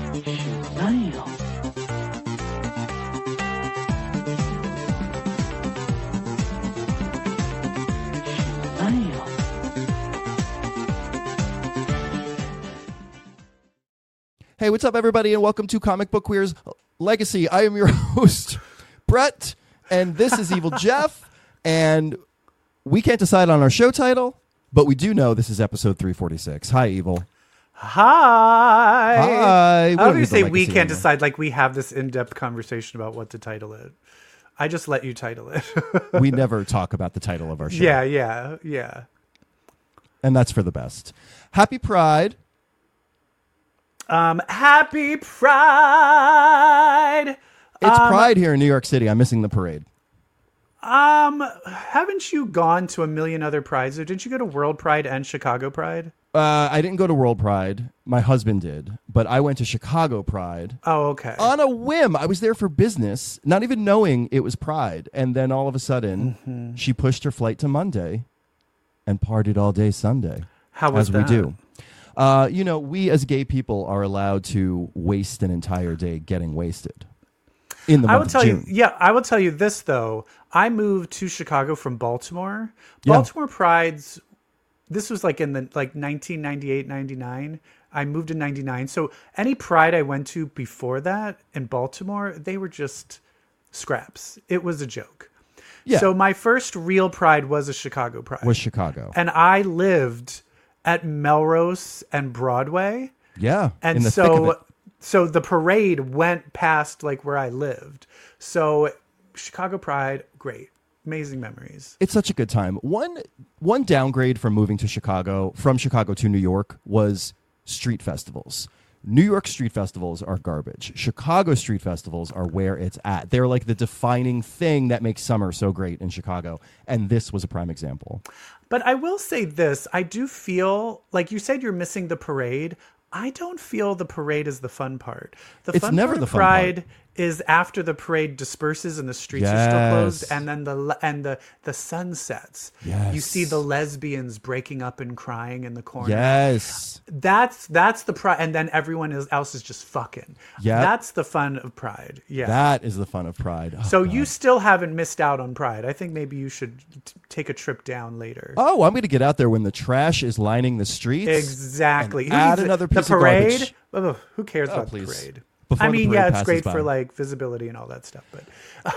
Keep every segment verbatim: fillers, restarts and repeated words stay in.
何よ。何よ。 Hey, what's up, everybody, and welcome to Comic Book Queer's Legacy. I am your host, Brett, and this is Evil Jeff, and we can't decide on our show title, but we do know this is episode three forty-six. Hi, Evil. Hi. Hi. How do you say we can't decide? Like we have this in-depth conversation about what to title it. I just let you title it. We never talk about the title of our show. Yeah, yeah, yeah. And that's for the best. Happy Pride. Um, happy Pride. It's um, Pride here in New York City. I'm missing the parade. Um, haven't you gone to a million other prides? Or didn't you go to World Pride and Chicago Pride? Uh, I didn't go to World Pride. My husband did, but I went to Chicago Pride. Oh, okay. On a whim. I was there for business, not even knowing it was Pride. And then all of a sudden, mm-hmm. she pushed her flight to Monday and partied all day Sunday. How was as that? we do. Uh, you know, we as gay people are allowed to waste an entire day getting wasted. In the month I will of tell June. you, yeah, I will tell you this though. I moved to Chicago from Baltimore. Baltimore yeah. Prides. This was like in the like nineteen ninety-eight, ninety-nine. I moved in ninety-nine. So any Pride I went to before that in Baltimore, they were just scraps. It was a joke. Yeah. So my first real Pride was a Chicago Pride. Was Chicago. And I lived at Melrose and Broadway. Yeah. And in the so thick of it. so the parade went past like where I lived. So Chicago Pride, great. Amazing memories. It's such a good time. One one downgrade from moving to Chicago, from Chicago to New York, was street festivals. New York street festivals are garbage. Chicago street festivals are where it's at. They're like the defining thing that makes summer so great in Chicago. And this was a prime example. But I will say this. I do feel, like you said, you're missing the parade. I don't feel the parade is the fun part. The it's fun never part the of fun Pride part. is after the parade disperses and the streets yes. are still closed, and then the and the the sun sets. Yes. You see the lesbians breaking up and crying in the corner. Yes, that's that's the Pride, and then everyone else is just fucking. Yeah, that's the fun of Pride. Yeah, that is the fun of Pride. Oh, so God. you still haven't missed out on Pride. I think maybe you should t- take a trip down later. Oh, I'm going to get out there when the trash is lining the streets. Exactly. Add another piece the parade, of garbage. Oh, who cares oh, about please. the parade? Before I mean, the parade yeah, it's great by. for like visibility and all that stuff, but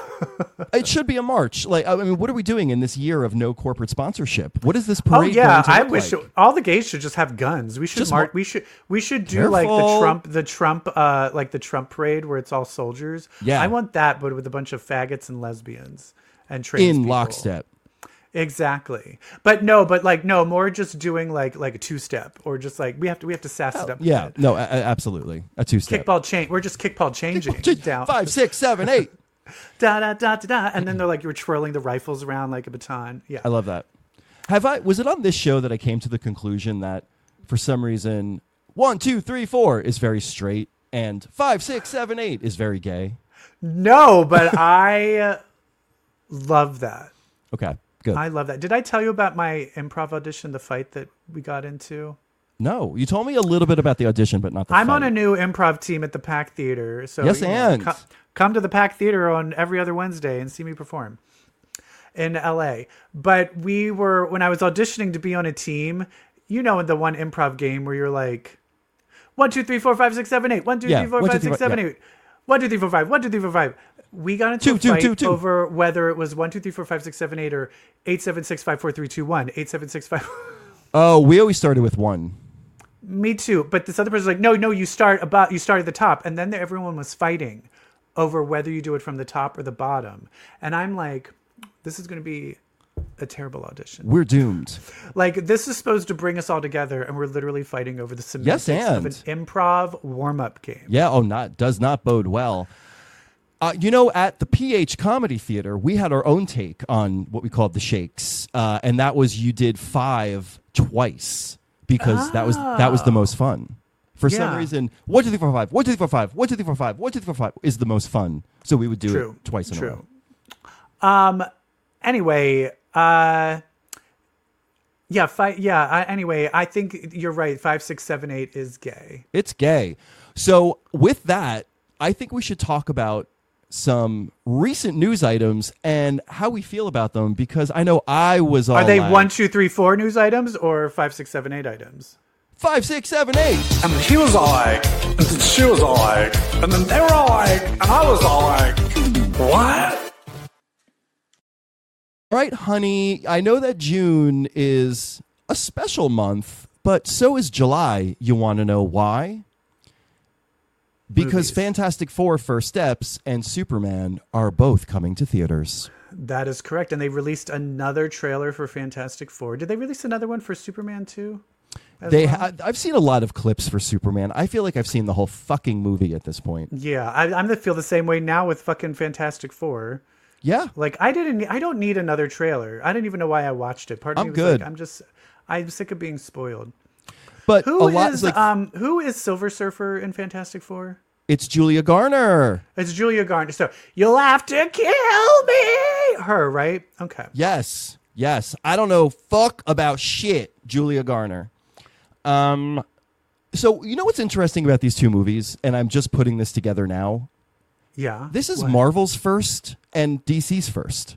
it should be a march. Like, I mean, what are we doing in this year of no corporate sponsorship? What is this oh parade? yeah, going to I look wish like? it, all the gays should just have guns. We should Just march. mar- we should we should do Careful. like the Trump the Trump uh like the Trump parade where it's all soldiers. Yeah, I want that, but with a bunch of faggots and lesbians and trans in people. lockstep. Exactly, but no, but like no more just doing like like a two step or just like we have to we have to sass Oh, it up. yeah, a bit. no, a- a- absolutely a two step Kickball change. We're just kickball changing Kickball, down five, six, seven, eight. da da da da da, and then they're like you were twirling the rifles around like a baton. Yeah, I love that. Have I? Was it on this show that I came to the conclusion that for some reason one, two, three, four is very straight and five, six, seven, eight is very gay? No, but I uh, love that. Okay. Good. I love that. Did I tell you about my improv audition, the fight that we got into? No, you told me a little bit about the audition, but not the I'm fight. on a new improv team at the Pack Theater. So yes, you know, and co- come to the Pack Theater on every other Wednesday and see me perform in L A. But we were, when I was auditioning to be on a team, you know, in the one improv game where you're like, one, two, three, four, five, six, seven, eight. One, two, yeah. three, four, one, five, two, six, three, seven, yeah. eight. One, two, three, four, five. One, two, three, four, five. We got into two, a two, fight two, two. over whether it was one, two, three, four, five, six, seven, eight or eight, seven, six, five, four, three, two, one. Eight, seven, six, five. Oh, we always started with one. Me too. But this other person's like, no, no, you start about you start at the top, and then everyone was fighting over whether you do it from the top or the bottom. And I'm like, this is going to be a terrible audition. We're doomed. Like this is supposed to bring us all together, and we're literally fighting over the semantics Yes, and. of an improv warm-up game. Yeah. Oh, not does not bode well. Uh, you know, at the P H Comedy Theater, we had our own take on what we called the shakes, uh, and that was you did five twice because oh. that was that was the most fun. For yeah. some reason, one, two, three, four, five, one, two, three, four, five, one, two, three, four, five, one, two, three, four, five is the most fun. So we would do True. it twice in True. a row. Um. Anyway, uh, yeah, fi- yeah. I, anyway, I think you're right. Five, six, seven, eight is gay. It's gay. So with that, I think we should talk about some recent news items and how we feel about them, because I know I was all Are they like, one, two, three, four news items or five, six, seven, eight items? five, six, seven, eight. And he was all like, and then she was all like, and then they were all like, and I was all like, what? All right, honey, I know that June is a special month, but so is July. You want to know why? Because Movies. Fantastic Four First Steps and Superman are both coming to theaters. That is correct. And they released another trailer for Fantastic Four. Did they release another one for Superman too? as They well? ha- I've seen a lot of clips for Superman. I feel like I've seen the whole fucking movie at this point. Yeah, I, I'm gonna feel the same way now with fucking Fantastic Four. Yeah. Like I didn't, I don't need another trailer. I didn't even know why I watched it. Part of I'm me was good. like, I'm just, I'm sick of being spoiled. But Who a lot is, like um, who is Silver Surfer in Fantastic Four? it's Julia Garner. It's Julia Garner. So you'll have to kill me. Her, right? Okay. Yes. Yes. I don't know fuck about shit, Julia Garner. Um so you know what's interesting about these two movies, and I'm just putting this together now. Yeah. This is What? Marvel's first and D C's first.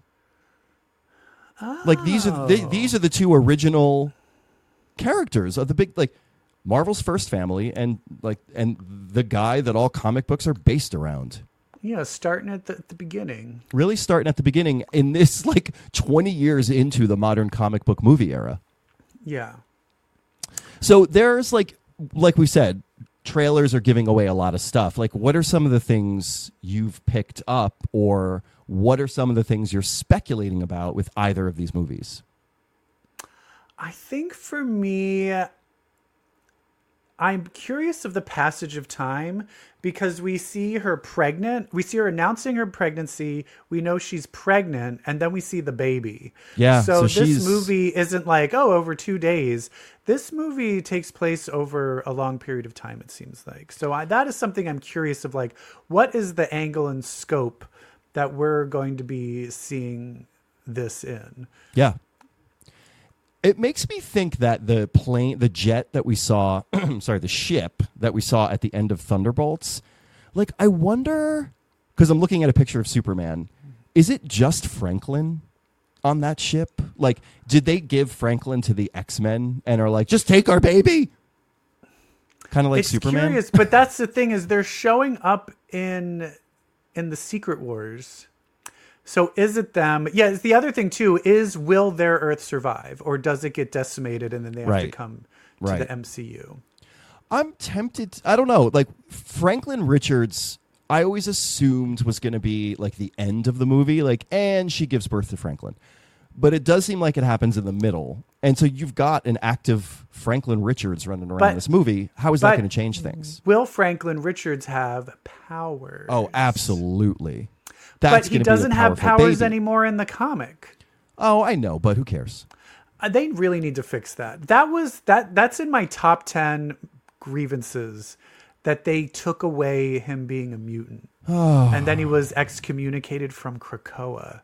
Like these are the, these are the two original characters of the big, like Marvel's first family, and like and the guy that all comic books are based around. Yeah, starting at the, at the beginning. Really starting at the beginning in this like twenty years into the modern comic book movie era. Yeah. So there's like like we said, trailers are giving away a lot of stuff. Like, what are some of the things you've picked up, or what are some of the things you're speculating about with either of these movies? I think for me, I'm curious of the passage of time, because we see her pregnant. We see her announcing her pregnancy. We know she's pregnant, and then we see the baby. Yeah, So, so this she's- movie isn't like, oh, over two days. This movie takes place over a long period of time, it seems like. So I, that is something I'm curious of, like, what is the angle and scope that we're going to be seeing this in? Yeah. It makes me think that the plane, the jet that we saw, sorry, the ship that we saw at the end of Thunderbolts, like, I wonder, because I'm looking at a picture of Superman, is it just Franklin on that ship? Like, did they give Franklin to the X-Men and are like, just take our baby? Kind of like It's Superman? curious, but that's the thing, is they're showing up in in the Secret Wars. So is it them? Yeah, it's the other thing too is, will their Earth survive, or does it get decimated and then they have to Right. come to Right. the M C U? I'm tempted. I don't know. Like, Franklin Richards, I always assumed was going to be like the end of the movie. Like, and she gives birth to Franklin. But it does seem like it happens in the middle. And so you've got an active Franklin Richards running around But- this movie. How is that but- going to change things? Will Franklin Richards have powers? Oh, absolutely. But That's he gonna be a doesn't have powerful powers baby. anymore in the comic. Oh, I know, but who cares? Uh, They really need to fix that. That was that. That's in my top ten grievances, that they took away him being a mutant, and then he was excommunicated from Krakoa.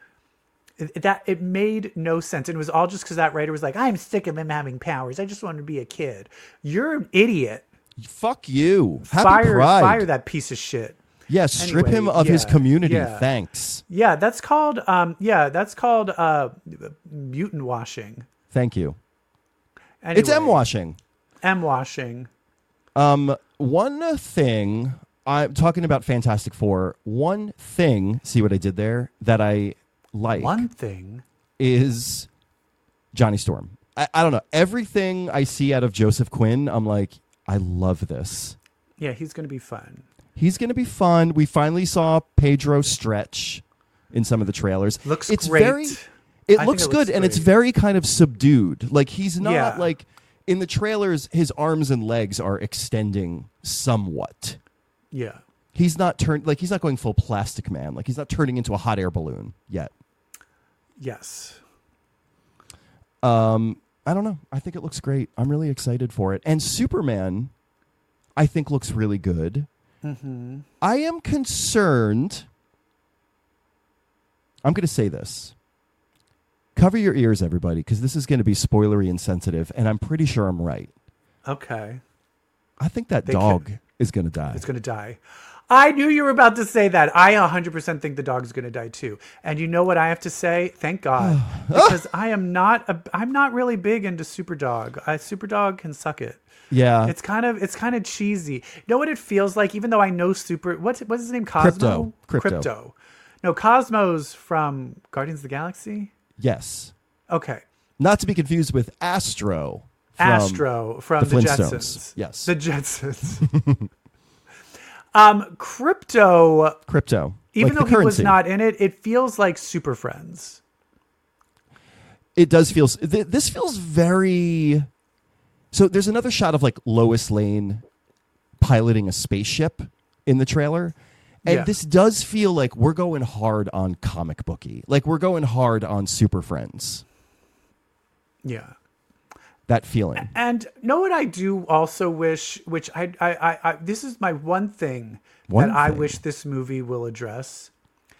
It, that it made no sense, and it was all just because that writer was like, "I'm sick of him having powers. I just want to be a kid." You're an idiot. Fuck you. Happy fire, Pride. fire that piece of shit. Yeah, strip Anyway, him of his yeah, community. yeah. Thanks. Yeah, that's called. Um, yeah, that's called uh, mutant washing. Thank you. Anyway, It's M washing. M washing. Um, one thing I'm talking about Fantastic Four. One thing, see what I did there, that I like One thing. is Johnny Storm. I, I don't know. Everything I see out of Joseph Quinn, I'm like, I love this. Yeah, he's going to be fun. He's going to be fun. We finally saw Pedro stretch in some of the trailers. Looks it's great. Very, it I think looks it good, looks and it's great. very kind of subdued. Like, he's not Yeah. like in the trailers. His arms and legs are extending somewhat. Yeah. He's not turned like he's not going full Plastic Man. Like, he's not turning into a hot air balloon yet. Yes. Um, I don't know. I think it looks great. I'm really excited for it. And Superman, I think, looks really good. Mm-hmm. I am concerned. I'm going to say this. Cover your ears, everybody, because this is going to be spoilery and sensitive, and I'm pretty sure I'm right. Okay. I think that They dog could- is going to die. It's going to die. I knew you were about to say that. I one hundred percent think the dog's going to die too. And you know what I have to say? Thank God. Because I am not a, I'm not really big into Superdog. I Superdog can suck it. Yeah. It's kind of it's kind of cheesy. You know what it feels like, even though I know Super what's what's his name? Cosmo? Crypto. Crypto. Crypto. No, Cosmo's from Guardians of the Galaxy? Yes. Okay. Not to be confused with Astro. From Astro from the, the Jetsons. Flintstones. Yes. The Jetsons. um, Crypto, Crypto. even like though the he was currency. not in it, it feels like Super Friends. It does feel. th- This feels very. So there's another shot of like Lois Lane piloting a spaceship in the trailer. And Yeah. this does feel like we're going hard on comic booky. Like we're going hard on Super Friends. Yeah. That feeling. And know what I do also wish, which I, I, I, I this is my one thing One that I thing. wish this movie will address,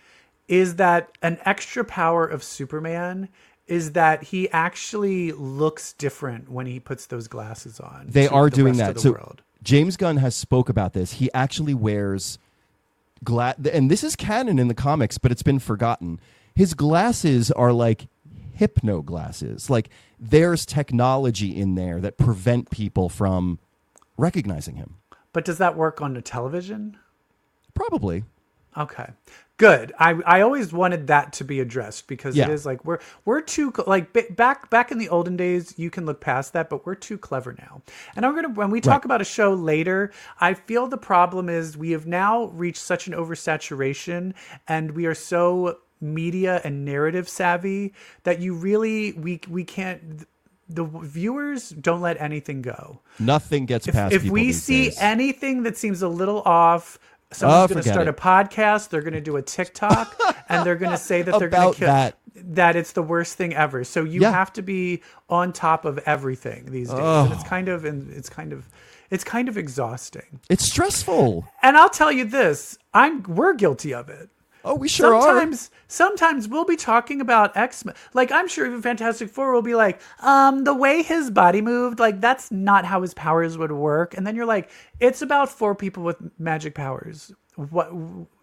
is that an extra power of Superman is that he actually looks different when he puts those glasses on. They to are the doing rest of that. the So world. James Gunn has spoke about this. He actually wears gla- and this is canon in the comics, but it's been forgotten. His glasses are like hypno glasses. Like there's technology in there that prevent people from recognizing him. But does that work on the television? Probably. Okay, good. I I always wanted that to be addressed because Yeah. it is like we're we're too like b- back back in the olden days you can look past that, but we're too clever now. And I'm gonna when we talk Right. about a show later, I feel the problem is we have now reached such an oversaturation, and we are so media and narrative savvy that you really we we can't. The viewers don't let anything go. Nothing gets If, past if people we these see days. anything that seems a little off, someone's Oh, going to forget start it. a podcast, they're going to do a TikTok, and they're going to say that they're going About to kill that. that it's the worst thing ever. So you Yeah. have to be on top of everything these days, and it's kind of and it's kind of it's kind of exhausting. It's stressful. And I'll tell you this: I'm we're guilty of it. Oh, we sure sometimes sometimes we'll be talking about X-Men. Like I'm sure even Fantastic Four will be like, um, the way his body moved, like that's not how his powers would work. And then you're like, it's about four people with magic powers. What?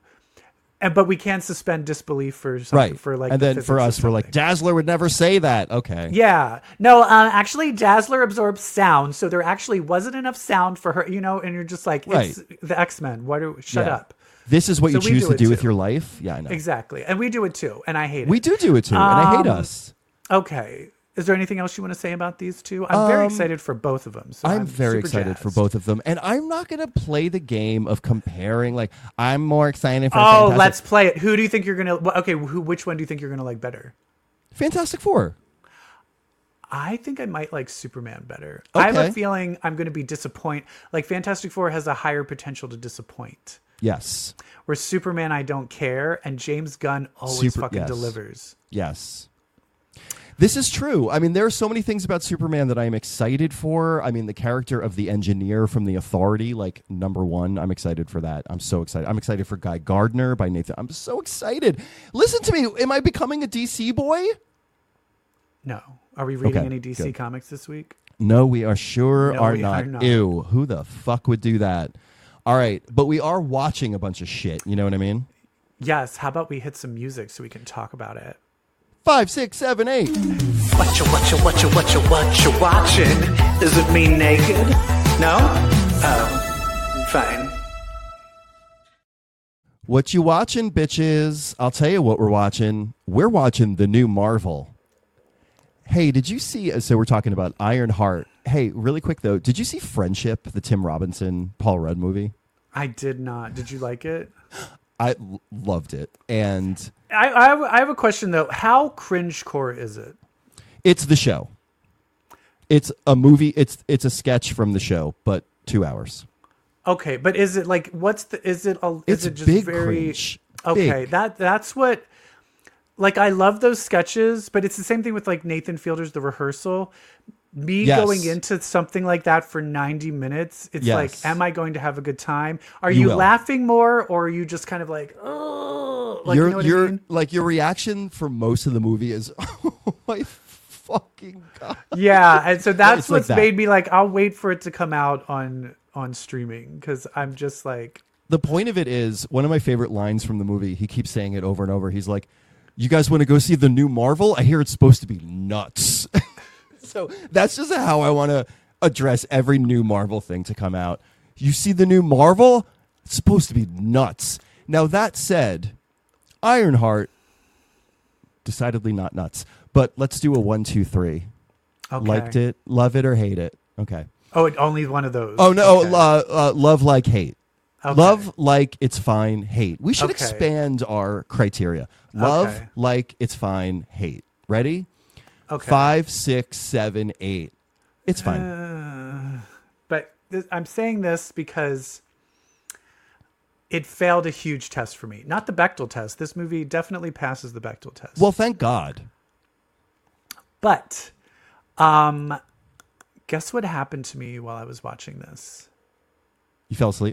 And but we can't suspend disbelief for are. something Right. for like and the then physics for of us, we're like, something. Dazzler would never say that. Okay. Yeah. No, uh, actually, Dazzler absorbs sound, so there actually wasn't enough sound for her, you know, and you're just like, it's the X-Men. What do, shut Yeah. up. This is what So you we choose do to it do with too. your life? Yeah, I know. Exactly. And we do it too, and I hate it. We do do it too, and I hate Um, us. Okay. Is there anything else you want to say about these two? I'm very Um, excited for both of them. So I'm, I'm, very super excited for jazzed. both of them, and I'm not going to play the game of comparing. Like, I'm more excited for Oh, Fantastic, let's play it. Who do you think you're gonna? wh- Okay, who? Which one do you think you're gonna like better? Fantastic Four. I think I might like Superman better. I have a Okay. feeling I'm going to be disappointed. Like Fantastic Four has a higher potential to disappoint. Yes, Where Superman, I don't care, and James Gunn always Super- fucking yes. delivers. yes. This is true. I mean, there are so many things about Superman that I'm excited for. I mean, the character of the engineer from The Authority, like number one, I'm excited for that. I'm so excited. I'm excited for Guy Gardner by Nathan. I'm so excited. Listen to me. Am I becoming a D C boy? No, are we reading Okay, any D C good. comics this week? No, we are sure No, are, we not. are not. Ew, who the fuck would do that? All right, but we are watching a bunch of shit. You know what I mean? Yes. How about we hit some music so we can talk about it? Five, six, seven, eight. What you, what you, what you, what you, what you watching? Is it me naked? No? Oh, fine. What you watching, bitches? I'll tell you what we're watching. We're watching the new Marvel. Hey, did you see? So we're talking about Ironheart. Hey, really quick though, did you see Friendship, the Tim Robinson, Paul Rudd movie? I did not. Did you like it? I l- loved it, and I, I have- I have a question though. How cringecore is it? it's the show. It's a movie. It's it's a sketch from the show, but two hours. Okay, but is it like what's the? Is it a? Is It's it just big very? cringe. Okay, Big. that that's what. Like I love those sketches, but it's the same thing with like Nathan Fielder's The Rehearsal. Me Yes. going into something like that for ninety minutes, it's Yes. like, am I going to have a good time? Are You you, will. laughing more, or are you just kind of like, oh, like your you know what your I mean? like your reaction for most of the movie is, oh my fucking god. Yeah, and so that's It's like what's that. made me like, I'll wait for it to come out on on streaming because I'm just like, The point of it is one of my favorite lines from the movie. He keeps saying it over and over. He's like, "You guys want to go see the new Marvel? I hear it's supposed to be nuts." So that's just how I want to address every new Marvel thing to come out. You see the new Marvel? It's supposed to be nuts. Now, that said, Ironheart, decidedly not nuts. But let's do a one, two, three. okay. Liked it, love it, or hate it. Okay. Oh, it- only one of those. Oh, no, Okay. uh, uh, love, like, hate. Okay. Love, like, it's fine, hate. We should Okay. expand our criteria. Love, Okay. like, it's fine, hate. Ready? Okay. Five, six, seven, eight. It's fine. Uh, but th- I'm saying this because it failed a huge test for me. Not the Bechdel test. This movie definitely passes the Bechdel test. Well, thank God. But um, guess what happened to me while I was watching this? You fell asleep?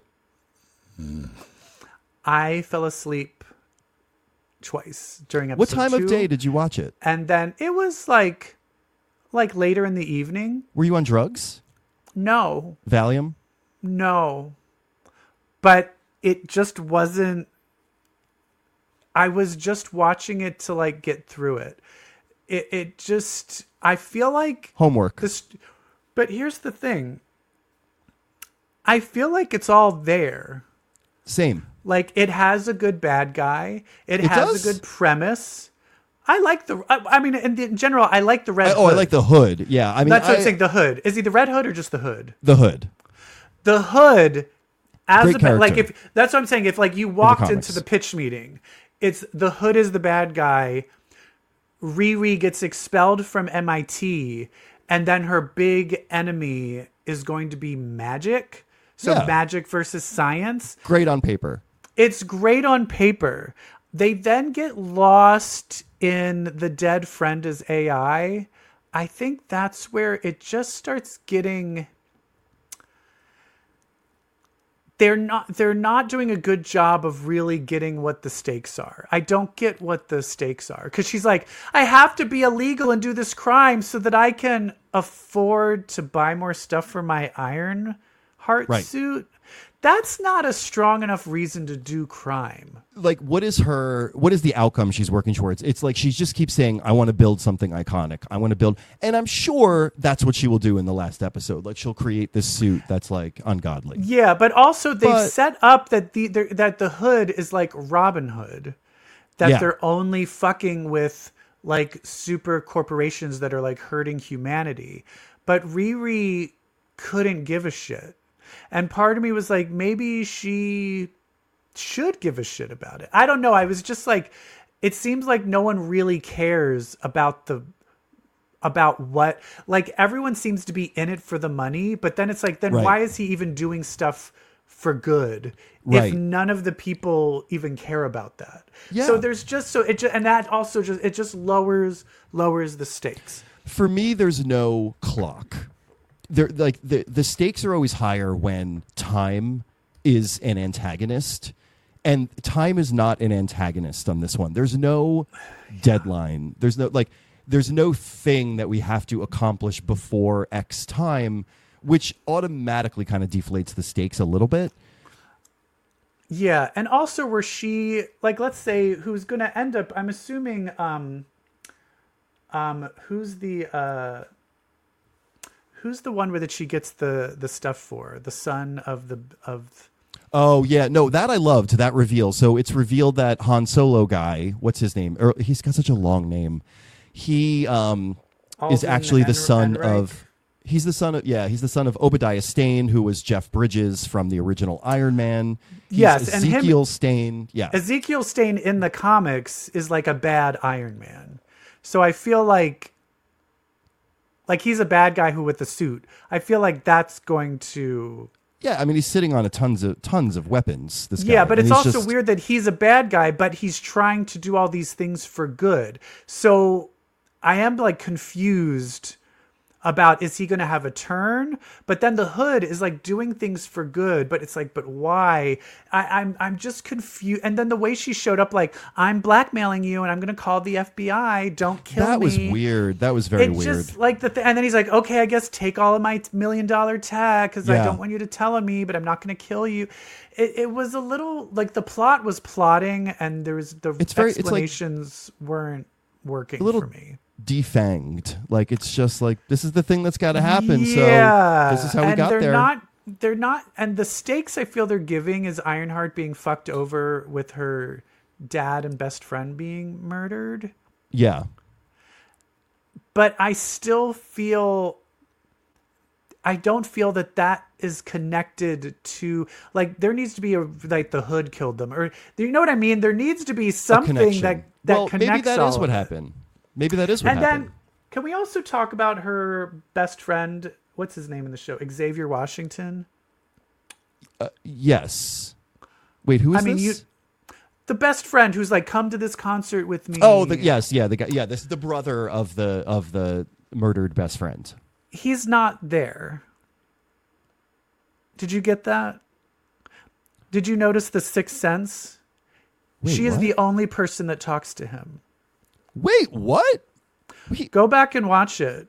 I fell asleep twice during episode What time two, of day did you watch it? and then it was like like later in the evening. Were you on drugs? No, Valium? no, but it just wasn't. I was just watching it to like get through it. It it just I feel like Homework. this. But here's the thing. I feel like it's all there. Same. Like it has a good bad guy. It, It has does? a good premise. I like the. I, I mean, in, in general, I like the red. I, oh, I Hood. like the hood. Yeah, I mean, That's what I- I'm saying. The hood. Is he the red hood or just the hood? the hood. The hood, as Great a ba- like character. if that's what I'm saying. If like you walked comics. into the pitch meeting, it's the hood is the bad guy. Riri gets expelled from M I T, and then her big enemy is going to be magic. So Yeah. magic versus science. Great on paper. It's great on paper. They then get lost in the dead friend as A I. I think that's where it just starts getting. They're not they're not doing a good job of really getting what the stakes are. I don't get what the stakes are. Because she's like, I have to be illegal and do this crime so that I can afford to buy more stuff for my Iron Heart Right. suit. That's not a strong enough reason to do crime. Like, what is her, what is the outcome she's working towards? It's like she just keeps saying, I want to build something iconic. I want to build, and I'm sure that's what she will do in the last episode. Like, she'll create this suit that's like ungodly. Yeah, but also they've But- set up that the they're- that the Hood is like Robin Hood, that Yeah. they're only fucking with like super corporations that are like hurting humanity. But Riri couldn't give a shit, and part of me was like, maybe she should give a shit about it. I don't know. I was just like, it seems like no one really cares about the about what, like everyone seems to be in it for the money, but then it's like, then Right. why is he even doing stuff for good Right. if none of the people even care about that? Yeah. So there's just so it just, and that also just it just lowers lowers the stakes. For me, there's no clock. There, like the the stakes are always higher when time is an antagonist, and time is not an antagonist on this one. There's no deadline. There's no like. There's no thing that we have to accomplish before X time, which automatically kind of deflates the stakes a little bit. Yeah, and also where she like, let's say who's going to end up, I'm assuming um um who's the uh who's the one where that she gets the the stuff for, the son of the of Oh yeah, no, that I loved that reveal. So it's revealed that Han Solo guy, what's his name? Or, he's got such a long name. He um, is Alden actually the En- son Enright? of. He's the son of yeah. He's the son of Obadiah Stane, who was Jeff Bridges from the original Iron Man. He's Yes, and him- Ezekiel Stane. Yeah, Ezekiel Stane in the comics is like a bad Iron Man. So I feel like like he's a bad guy who with the suit. I feel like that's going to yeah. I mean, he's sitting on a tons of tons of weapons. This guy. Yeah, but and it's he's also just- weird that he's a bad guy, but he's trying to do all these things for good. So I am like confused about is he going to have a turn? But then the Hood is like doing things for good, but it's like, but why? I, I'm I'm just confused. And then the way she showed up, like, I'm blackmailing you, and I'm going to call the F B I. Don't kill That me. was weird. That was very It's weird. just like the th- and then he's like, okay, I guess take all of my million dollar tag because I Yeah. don't want you to tell on me, but I'm not going to kill you. It, it was a little like the plot was plotting, and there was the It's very- it's like- explanations weren't working little for me. Defanged. Like, it's just like, this is the thing that's got to happen. Yeah, So this is how we and got they're there. Not, they're not, and the stakes I feel they're giving is Ironheart being fucked over with her dad and best friend being murdered. Yeah. But I still feel, I don't feel that that is connected to, like, there needs to be a, like, the Hood killed them, or you know what I mean? There needs to be A something connection. that that well, connects maybe that all is of what it. happened. Maybe that is what And happened. then, can we also talk about her best friend? What's his name in the show? Xavier Washington. Uh, yes. Wait, who is I mean, this? you, the best friend who's like, come to this concert with me. Oh, the, yes, yeah, the guy. Yeah, this is the brother of the of the murdered best friend. He's not there. Did you get that? Did you notice the Sixth Sense? Wait, she is what? the only person that talks to him. Wait, what? Wait, Go back and watch it.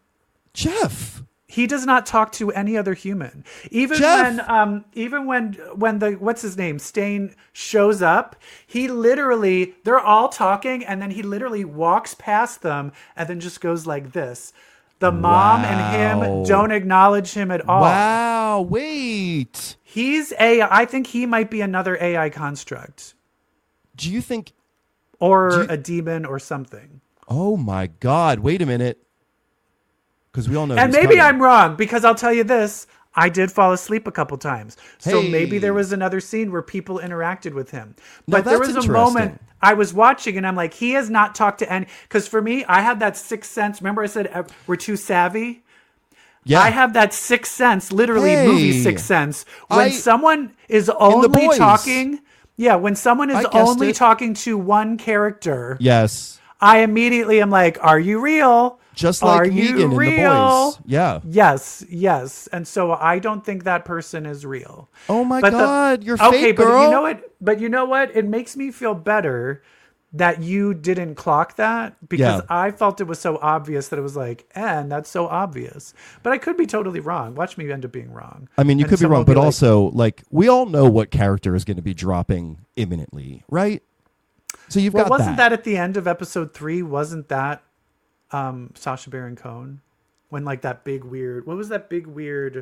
Jeff. He does not talk to any other human. Even Jeff! when um even when when the what's his name? Stain shows up, he literally they're all talking and then he literally walks past them and then just goes like this. The mom Wow. and him don't acknowledge him at all. Wow. Wait. He's A I. I think he might be another A I construct Do you think? or Do you- a demon or something. Oh my God! Wait a minute. Because we all know. And who's maybe coming. I'm wrong because I'll tell you this. I did fall asleep a couple times. So Hey. maybe there was another scene where people interacted with him. No, But there that's was a interesting. moment I was watching and I'm like, he has not talked to any. Because for me, I had that sixth sense. Remember I said uh, we're too savvy? Yeah. I have that sixth sense, literally Hey. movie sixth sense. When I- someone is The only Boys. talking. Yeah, when someone is I guessed only it. talking to one character, Yes. I immediately am like, are you real? Just Are like you Negan in The real? Boys. Yeah. Yes, yes. And so I don't think that person is real. Oh my But the- God! You're okay, fake, but girl. you know what? But you know what? It makes me feel better that you didn't clock that because Yeah. I felt it was so obvious that it was like, and that's so obvious. But I could be totally wrong. Watch me end up being wrong. I mean, you And could be someone wrong, will but like, also, like, we all know what character is going to be dropping imminently, right? So you've well, got wasn't that. that at the end of episode three? Wasn't that um, Sacha Baron Cohen when like that big weird? What was that big weird?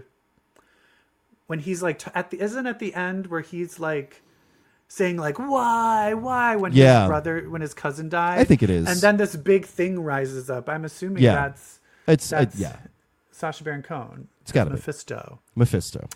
When he's like t- at the isn't at the end where he's like saying like why why when Yeah. his brother when his cousin died. I think it is. And then this big thing rises up. I'm assuming Yeah. that's It's it, that's yeah, Sacha Baron Cohen. It's gotta be. Mephisto. Mephisto.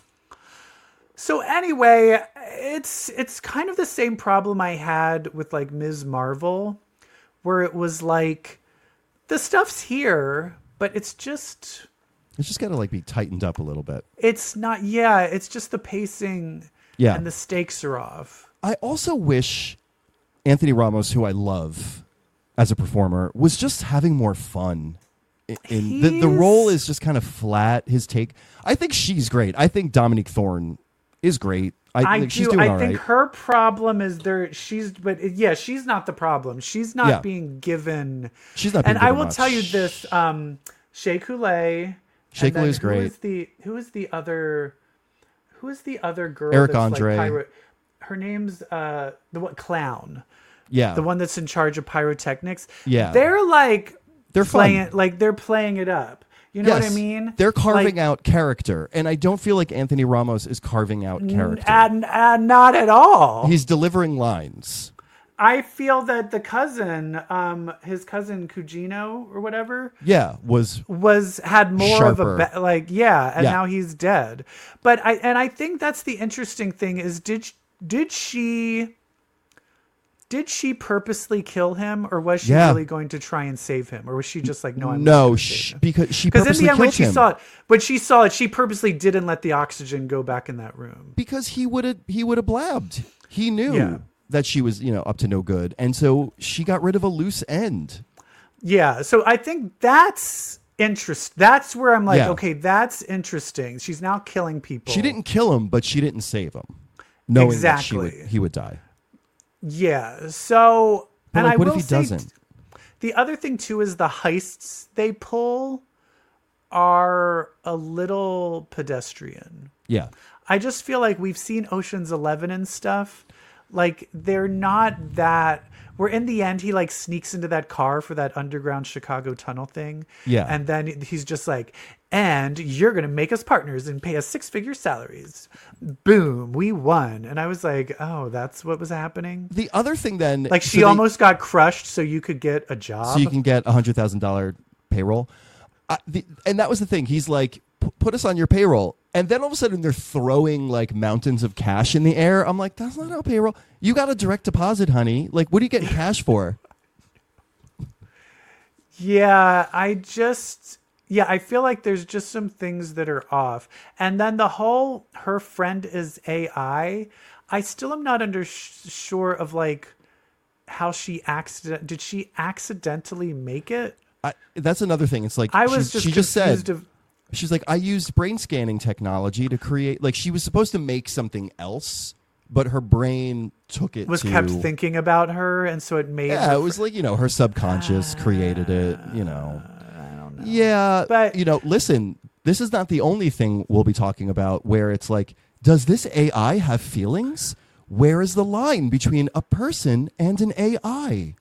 So anyway, it's it's kind of the same problem I had with like Miz Marvel, where it was like the stuff's here, but it's just It's just got to like be tightened up a little bit. it's not yeah, it's just the pacing Yeah. and the stakes are off. I also wish Anthony Ramos, who I love as a performer, was just having more fun. In, in the, the He's- role is just kind of flat. His take. I think she's great. I think Dominique Thorne is great. I, I think she's do. doing I all think right. her problem is there. She's, but yeah, she's not the problem. She's not Yeah. being given. She's not. And being I given will much. tell you this: um, Shea Coulee. Shea and then Coulee's Who great. is the who is the other? Who is the other girl? Eric that's Andre. Like pyro, her name's uh the what clown. Yeah. The one that's in charge of pyrotechnics. Yeah. They're like They're playing fun. like they're playing it up. You know yes, what I mean? They're carving Like, out character, and I don't feel like Anthony Ramos is carving out character. and, and not at all. He's delivering lines. I feel that the cousin, um, his cousin Cugino or whatever, Yeah, was was had more Sharper. of a be- like yeah, and Yeah. now he's dead. But I and I think that's the interesting thing is did sh- did she did she purposely kill him or was she Yeah. really going to try and save him or was she just like no I'm no, not sh- him? because she Because in purposely the end, when killed she him. saw it, when she saw it, she purposely didn't let the oxygen go back in that room. because he would have he would have blabbed. He knew Yeah. that she was, you know, up to no good, and so she got rid of a loose end. Yeah, so I think that's interest. That's where I'm like, Yeah. okay, that's interesting. She's now killing people. She didn't kill him, but she didn't save him, knowing that she Exactly. would, he would die. Yeah. So, But and like, I what will if he say, doesn't? the other thing too is the heists they pull are a little pedestrian. Yeah. I just feel like we've seen Ocean's Eleven and stuff. Like they're not that. Where in the end he like sneaks into that car for that underground Chicago tunnel thing. Yeah. And then he's just like, and you're gonna make us partners and pay us six figure salaries. Boom, we won. And I was like, oh, that's what was happening. The other thing then, Like so she they- almost got crushed so you could get a job. so you can get a hundred thousand dollar payroll. I, the, and that was the thing. He's like, "P- put us on your payroll. And then all of a sudden they're throwing like mountains of cash in the air. I'm like, that's not how payroll. You got a direct deposit, honey. Like, what are you getting cash for? Yeah, I just yeah, I feel like there's just some things that are off. And then the whole her friend is A I, I still am not under sure of like how she accident did she accidentally make it? I, that's another thing. It's like I was she's- just she just said, confused of she's like, I used brain scanning technology to create, like she was supposed to make something else, but her brain took it was to, kept thinking about her, and so it made yeah, her it was like, you know, her subconscious created it, you know. I don't know. Yeah, But- you know, listen, this is not the only thing we'll be talking about where it's like, does this A I have feelings? Where is the line between a person and an A I?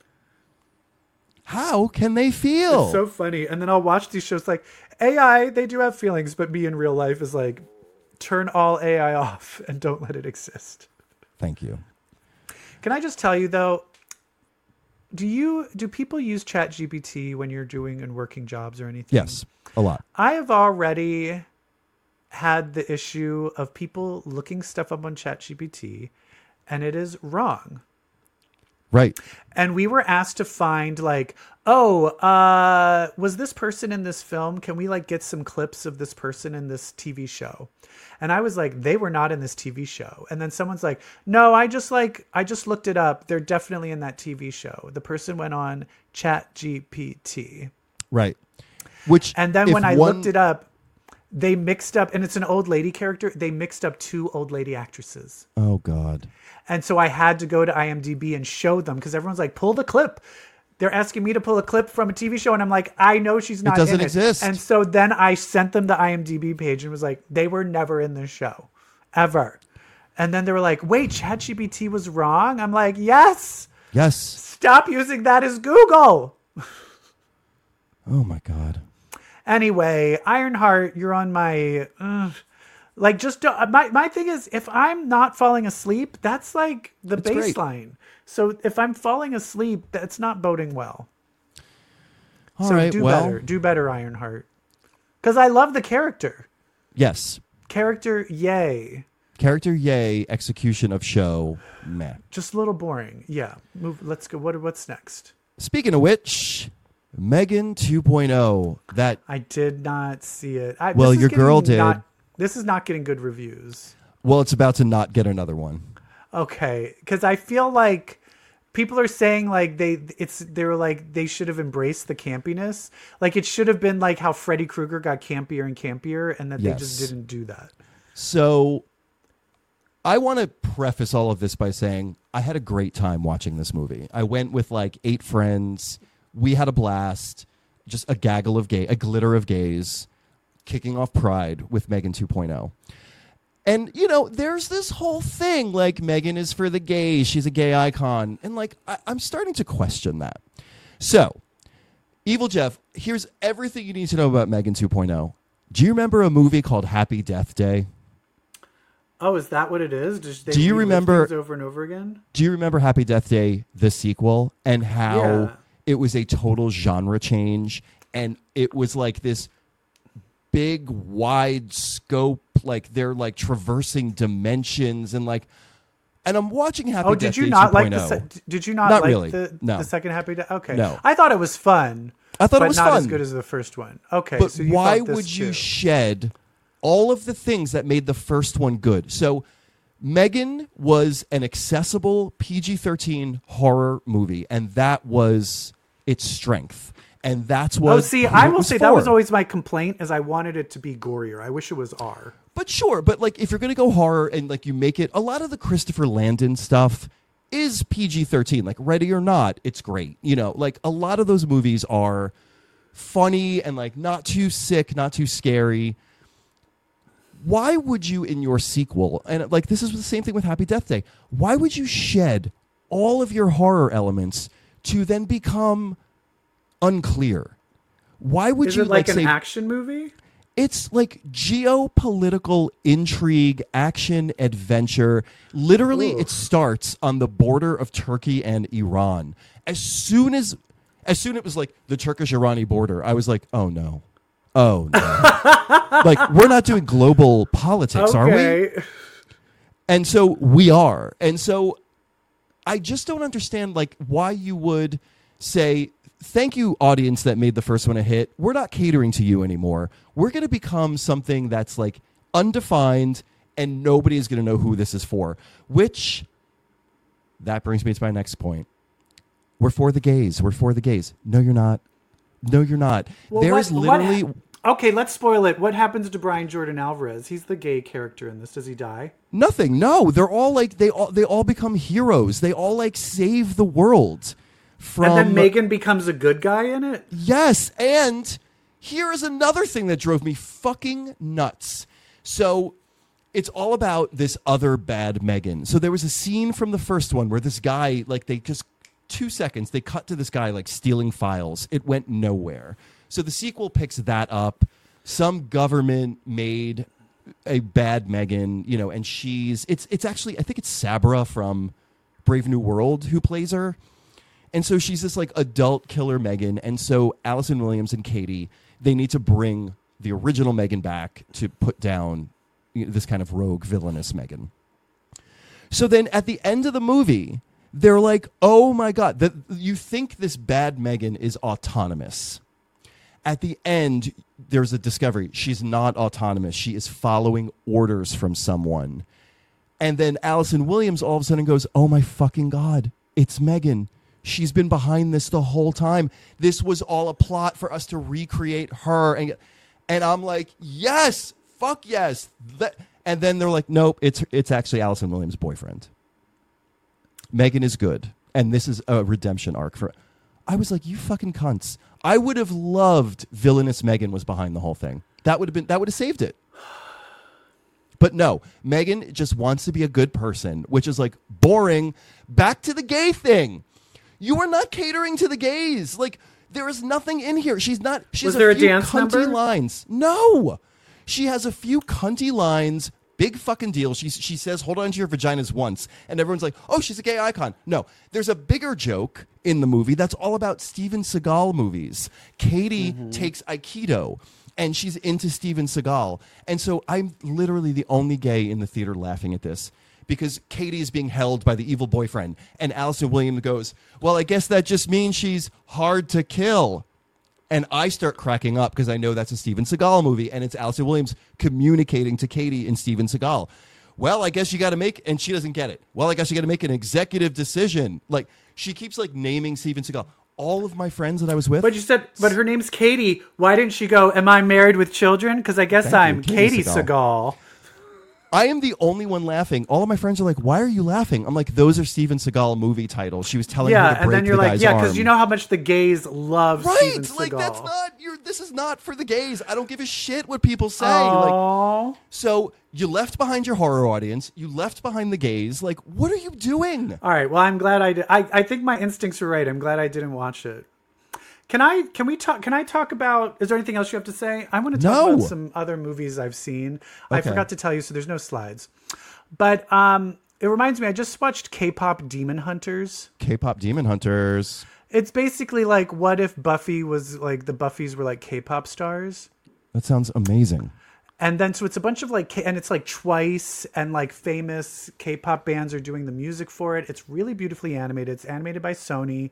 How can they feel? It's so funny. And then I'll watch these shows like A I, they do have feelings, but me in real life is like turn all A I off and don't let it exist. Thank you. Can I just tell you though, do you do people use ChatGPT when you're doing and working jobs or anything? Yes, a lot. I have already had the issue of people looking stuff up on ChatGPT and it is wrong. Right. And we were asked to find like, oh, uh, was this person in this film? Can we like get some clips of this person in this T V show? And I was like, they were not in this T V show. And then someone's like, no, I just like, I just looked it up. They're definitely in that T V show. The person went on ChatGPT. Right. Which, And then if when I one- looked it up, they mixed up, and it's an old lady character. They mixed up two old lady actresses. Oh God. And so I had to go to IMDb and show them because everyone's like, pull the clip. They're asking me to pull a clip from a T V show. And I'm like, I know she's not doesn't in it. exist. And so then I sent them the IMDb page and was like, they were never in this show ever. And then they were like, wait, ChatGPT was wrong. I'm like, yes, Yes. stop using that as Google. Oh my God. Anyway, Ironheart, you're on my, uh, like, just don't, my, my thing is if I'm not falling asleep, that's like the It's great. baseline. So if I'm falling asleep, that's not boding well. All so right. do Well, better. Do better, Ironheart. Because I love the character. yes. Character, yay. Character, yay. Execution of show, meh. Just a little boring. Yeah. Move. Let's go. What? What's next? Speaking of which, Megan two point oh. That I did not see it. I, Well, this is your girl getting did. Not, this is not getting good reviews. well, it's about to not get another one. Okay, because I feel like people are saying like they it's they were like they should have embraced the campiness. Like it should have been like how Freddy Krueger got campier and campier, and that they just Yes. didn't do that. So I want to preface all of this by saying I had a great time watching this movie. I went with like eight friends. We had a blast. Just a gaggle of gay, a glitter of gays, kicking off Pride with Megan two point oh. And, you know, there's this whole thing like Megan is for the gays. She's a gay icon. And like, I, I'm starting to question that. So, Evil Jeff, here's everything you need to know about Megan two point oh. Do you remember a movie called Happy Death Day? Oh, is that what it is? Just they Do you relive remember- things over and over again? Do you remember Happy Death Day, the sequel, and how Yeah. it was a total genre change? And it was like this big, wide scope, like they're like traversing dimensions and like, and I'm watching Happy Oh, Death did you Day not like the? 2.0. Se- did you not, Not like really. the, No. the second Happy Day? Okay, No. I thought it was fun. I thought it but was not fun. as good as the first one. Okay, But so you why thought this would you too. shed all of the things that made the first one good? So Megan was an accessible P G thirteen horror movie, and that was its strength. And that's what. Oh, see, who I it will was say that was for. always my complaint, is I wanted it to be gorier. I wish it was R. But sure, but like if you're gonna go horror and like you make it, a lot of the Christopher Landon stuff is P G thirteen. Like Ready or Not, it's great. You know, like a lot of those movies are funny and like not too sick, not too scary. Why would you in your sequel, and like this is the same thing with Happy Death Day, why would you shed all of your horror elements to then become unclear? Why would Is you it like, like an say action movie? it's like geopolitical intrigue, action, adventure. Literally, Ooh. it starts on the border of Turkey and Iran. As soon as, as soon as it was like the Turkish-Irani border, I was like, oh no, oh no. Like we're not doing global politics, are we? Okay. And so we are. And so I just don't understand like why you would say, thank you, audience that made the first one a hit. We're not catering to you anymore. We're going to become something that's like undefined and nobody is going to know who this is for. Which, that brings me to my next point. We're for the gays. We're for the gays. No, you're not. No, you're not. Well, there what- is what literally... ha- Okay, let's spoil it. What happens to Brian Jordan Alvarez? He's the gay character in this. Does he die? Nothing. No, they're all like, they all, they all become heroes. They all like save the world. From... And then Megan becomes a good guy in it? Yes, and here is another thing that drove me fucking nuts. So it's all about this other bad Megan. So there was a scene from the first one where this guy, like they just, two seconds, they cut to this guy like stealing files. It went nowhere. So the sequel picks that up. Some government made a bad Megan, you know, and she's, it's it's actually, I think it's Sabra from Brave New World who plays her. And so she's this like adult killer Megan. And so Allison Williams and Katie, they need to bring the original Megan back to put down you know, this kind of rogue villainous Megan. So then at the end of the movie, they're like, oh my God, that you think this bad Megan is autonomous. At the end, there's a discovery. She's not autonomous. She is following orders from someone. And then Allison Williams all of a sudden goes, oh my fucking God, it's Megan. She's been behind this the whole time. This was all a plot for us to recreate her. And, and I'm like, yes, fuck yes. That, and then they're like, nope, it's, it's actually Allison Williams' boyfriend. Megan is good. And this is a redemption arc for... I was like, you fucking cunts. I would have loved villainous Megan was behind the whole thing. That would have been that would have saved it. But no, Megan just wants to be a good person, which is like boring. Back to the gay thing. You are not catering to the gays. Like there is nothing in here. She's not. She Was has there a a few dance cunty number? lines. No, she has a few cunty lines. Big fucking deal. She she says, "Hold on to your vaginas once," and everyone's like, "Oh, she's a gay icon." No, there's a bigger joke in the movie that's all about Steven Seagal movies. Katie mm-hmm. takes Aikido, and she's into Steven Seagal, and so I'm literally the only gay in the theater laughing at this because Katie is being held by the evil boyfriend, and Allison Williams goes, "Well, I guess that just means she's hard to kill." And I start cracking up because I know that's a Steven Seagal movie, and it's Allison Williams communicating to Katie in Steven Seagal. Well, I guess you got to make, and she doesn't get it. Well, I guess you got to make an executive decision. Like she keeps like naming Steven Seagal. All of my friends that I was with. But you said, but her name's Katie. Why didn't she go, am I married with children? Because I guess Thank I'm you, Katie Katie Seagal. Seagal. I am the only one laughing. All of my friends are like, "Why are you laughing?" I'm like, "Those are Steven Seagal movie titles." She was telling Yeah, me to break and then you're the like, guy's yeah, arm. because you know how much the gays love right? Steven Seagal. Like that's not. You're. This is not for the gays. I don't give a shit what people say. Like, Aww. so you left behind your horror audience. You left behind the gays. Like, what are you doing? All right. Well, I'm glad I did. I, I think my instincts were right. I'm glad I didn't watch it. Can I? Can we talk? Can I talk about? Is there anything else you have to say? I want to talk No. about some other movies I've seen. I Okay. forgot to tell you, so there's no slides. But um, it reminds me. I just watched K-pop Demon Hunters. K-pop Demon Hunters. It's basically like, what if Buffy was like the Buffys were like K-pop stars? That sounds amazing. And then so it's a bunch of like, K- and it's like Twice and like famous K-pop bands are doing the music for it. It's really beautifully animated. It's animated by Sony.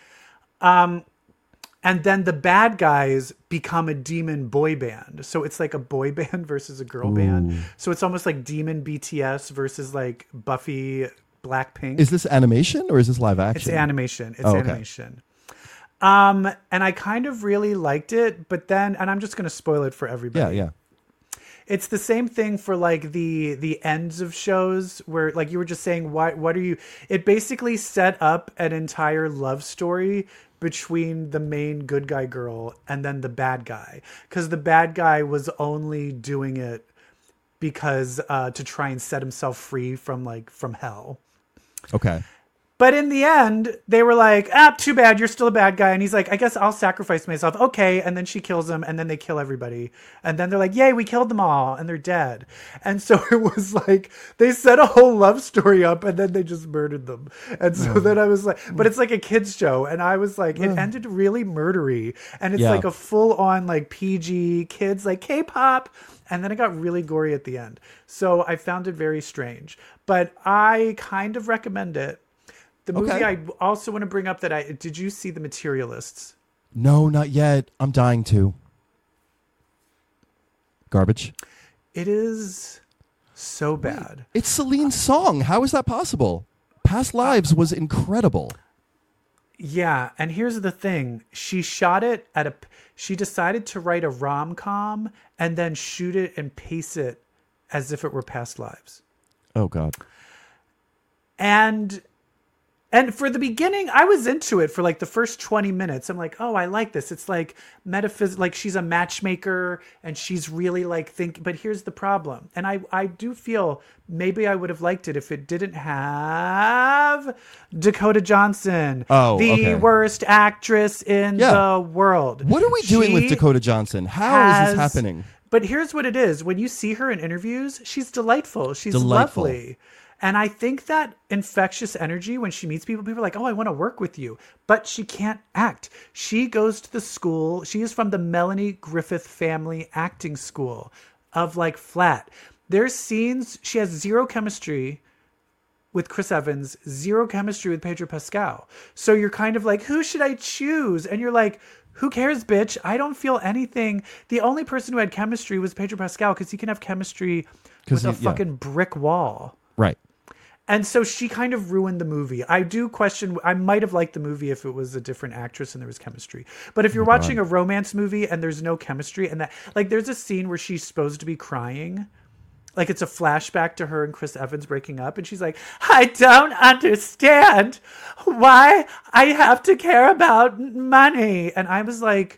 Um, and then the bad guys become a demon boy band. So it's like a boy band versus a girl Ooh. band. So it's almost like Demon B T S versus like Buffy Blackpink. Is this animation or is this live action? It's animation. It's Oh, okay. animation. Um, and I kind of really liked it, but then, and I'm just going to spoil it for everybody. Yeah, yeah. It's the same thing for like the the ends of shows where, like you were just saying, why what are you? It basically set up an entire love story between the main good guy girl and then the bad guy, because the bad guy was only doing it because uh, to try and set himself free from like from hell. Okay. But in the end, they were like, ah, too bad, you're still a bad guy. And he's like, I guess I'll sacrifice myself. Okay. And then she kills him, and then they kill everybody. And then they're like, yay, we killed them all, and they're dead. And so it was like, they set a whole love story up, and then they just murdered them. And so then I was like, but it's like a kid's show. And I was like, it ended really murdery. And it's Yeah. like a full on like P G kids, like K-pop. And then it got really gory at the end. So I found it very strange. But I kind of recommend it. The movie Okay. I also want to bring up that I did you see The Materialists? No, not yet. I'm dying to. Garbage. It is so bad. It's Celine's song. How is that possible? Past Lives was incredible. Yeah, and here's the thing. She shot it at a she decided to write a rom-com and then shoot it and pace it as if it were Past Lives. Oh God. And And for the beginning, I was into it for like the first twenty minutes. I'm like, oh, I like this. It's like metaphysics, like she's a matchmaker and she's really like think, but here's the problem. And I, I do feel maybe I would have liked it if it didn't have Dakota Johnson, Oh, the okay. worst actress in Yeah. the world. What are we doing with She Dakota Johnson? How has- is this happening? But here's what it is. When you see her in interviews, she's delightful. She's Delightful. lovely. And I think that infectious energy when she meets people, people are like, oh, I want to work with you. But she can't act. She goes to the school. She is from the Melanie Griffith Family Acting School of like Flat. There's scenes, she has zero chemistry with Chris Evans, zero chemistry with Pedro Pascal. So you're kind of like, who should I choose? And you're like, who cares, bitch? I don't feel anything. The only person who had chemistry was Pedro Pascal because he can have chemistry 'Cause with a he- yeah. fucking brick wall. Right. And so she kind of ruined the movie. I do question, I might have liked the movie if it was a different actress and there was chemistry. But if you're watching a romance movie and there's no chemistry and that, like there's a scene where she's supposed to be crying. Like it's a flashback to her and Chris Evans breaking up. And she's like, I don't understand why I have to care about money. And I was like,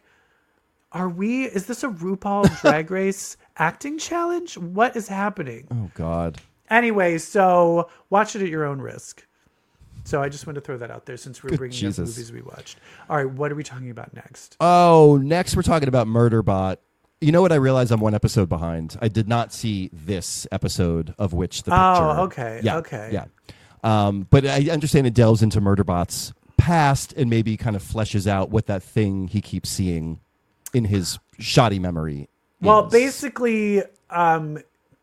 are we, is this a RuPaul Drag Race acting challenge? What is happening? Oh God. Anyway, so watch it at your own risk. So I just wanted to throw that out there since we're Good bringing Jesus. up movies we watched. All right, what are we talking about next? Oh, next we're talking about Murderbot. You know what? I realize I'm one episode behind. I did not see this episode of which the picture. Oh, okay, Yeah, okay. Yeah. Um, but I understand it delves into Murderbot's past and maybe kind of fleshes out what that thing he keeps seeing in his shoddy memory. Well, is. basically, um,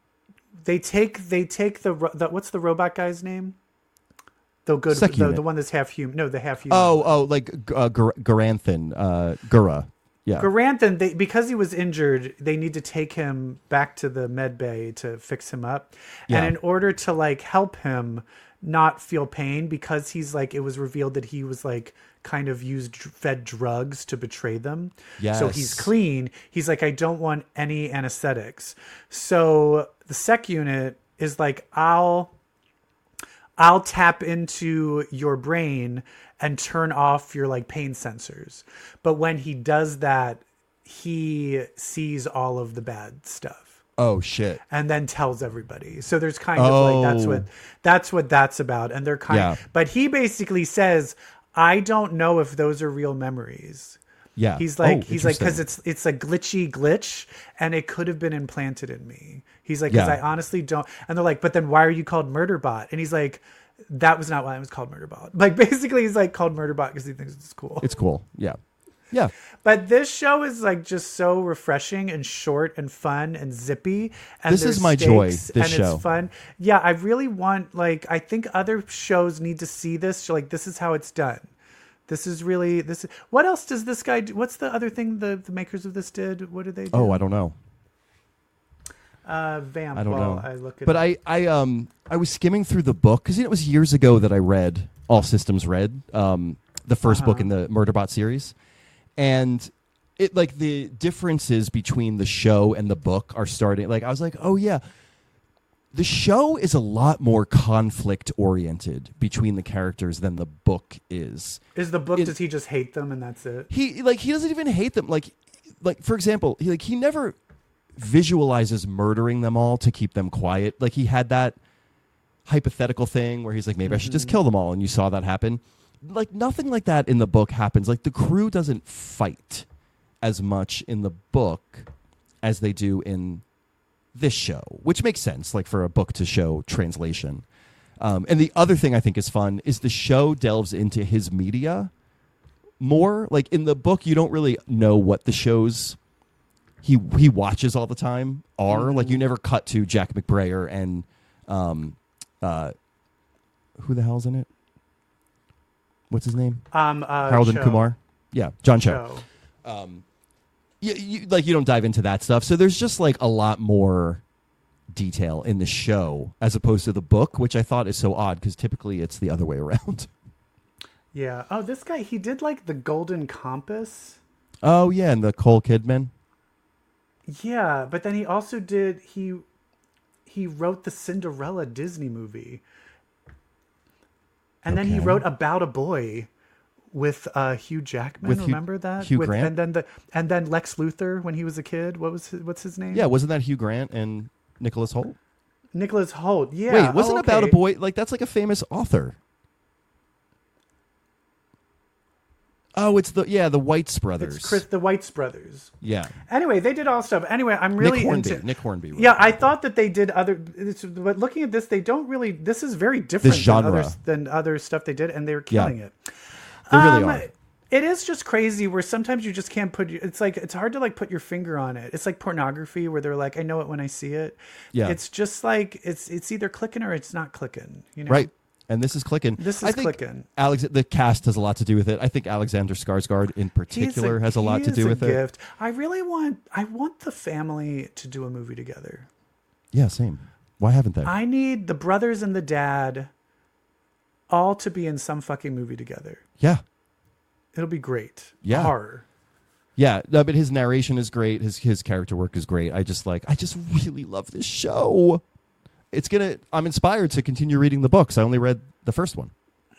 they take they take the, ro- the what's the robot guy's name? The good Sec the, unit. the one that's half human. No, the half human. Oh, oh, like uh, Gar- Garanthan, uh, Gura. Yeah. Garanthan, they, because he was injured, they need to take him back to the med bay to fix him up. Yeah. And in order to like help him not feel pain, because he's like, it was revealed that he was like kind of used fed drugs to betray them. So he's Yes. clean. He's like, I don't want any anesthetics. So the sec unit is like, I'll I'll tap into your brain and turn off your like pain sensors. But when he does that, he sees all of the bad stuff Oh shit. and then tells everybody. So there's kind of like that's Oh. what that's what that's about. And they're kind Yeah. but he basically says, I don't know if those are real memories. Yeah. He's like, Oh, he's like, because interesting. it's it's a glitchy glitch, and it could have been implanted in me. He's like, because Yeah. I honestly don't. And they're like, but then why are you called Murderbot? And he's like, that was not why I was called Murderbot. Like basically, he's like called Murderbot because he thinks it's cool. It's cool. Yeah. Yeah. But this show is like just so refreshing and short and fun and zippy. And This there's is my joy, stakes this and show. it's fun. Yeah, I really want like I think other shows need to see this. So, like this is how it's done. This is really this. Is, what else does this guy do? What's the other thing the, the makers of this did? What did they do? Oh, I don't know. Uh, Vamp. I don't while know. I look at But it. I, I, um, I was skimming through the book because you know, it was years ago that I read All Systems Red. Um, the first book in the Murderbot series, and it like the differences between the show and the book are starting. Like I was like, oh yeah, the show is a lot more conflict oriented between the characters than the book is. Is the book? It, does he just hate them and that's it? He like he doesn't even hate them. Like like for example, he like he never visualizes murdering them all to keep them quiet. Like he had that hypothetical thing where he's like, maybe mm-hmm. I should just kill them all, and you saw that happen. Like nothing like that in the book happens. Like the crew doesn't fight as much in the book as they do in this show, which makes sense, like for a book to show translation. Um, and the other thing I think is fun is the show delves into his media more. Like in the book, you don't really know what the shows he he watches all the time are. Mm-hmm. Like you never cut to Jack McBrayer and um, uh, who the hell's in it? What's his name? Um, uh, Harold and Cho. Kumar. Yeah, John Cho. Cho. Um, you, you, like you don't dive into that stuff. So there's just like a lot more detail in the show as opposed to the book, which I thought is so odd because typically it's the other way around. Yeah. Oh, this guy, he did like the Golden Compass. Oh yeah, and the Cole Kidman. Yeah, but then he also did he he wrote the Cinderella Disney movie. And okay. then he wrote About a Boy with uh, Hugh Jackman. With Hugh, remember that? Hugh with, Grant. And then the and then Lex Luthor when he was a kid. What was his, what's his name? Yeah, wasn't that Hugh Grant and Nicholas Hoult? Nicholas Hoult. Yeah. Wait, wasn't oh, okay. About a Boy like that's like a famous author? Oh, it's the yeah the Weitz brothers. It's Chris, the Weitz brothers. Yeah. Anyway, they did all stuff. Anyway, I'm really Nick Hornby. into Nick Hornby. Yeah, I thought that they did other. It's, but looking at this, they don't really. This is very different This genre. Than, other, than other stuff they did, and they're killing Yeah. it. They really Um, are. It is just crazy where sometimes you just can't put. It's like it's hard to like put your finger on it. It's like pornography where they're like, I know it when I see it. Yeah. It's just like it's it's either clicking or it's not clicking. You know. Right. And this is clicking. This is I think clicking. Alex, the cast has a lot to do with it. I think Alexander Skarsgård in particular He's has a lot he to is do a with gift. it. I really want. I want the family to do a movie together. Yeah, same. Why haven't they? I need the brothers and the dad all to be in some fucking movie together. Yeah. It'll be great. Yeah. Horror. Yeah, no, but his narration is great. His his character work is great. I just like I just really love this show. It's gonna I'm inspired to continue reading the books. I only read the first one.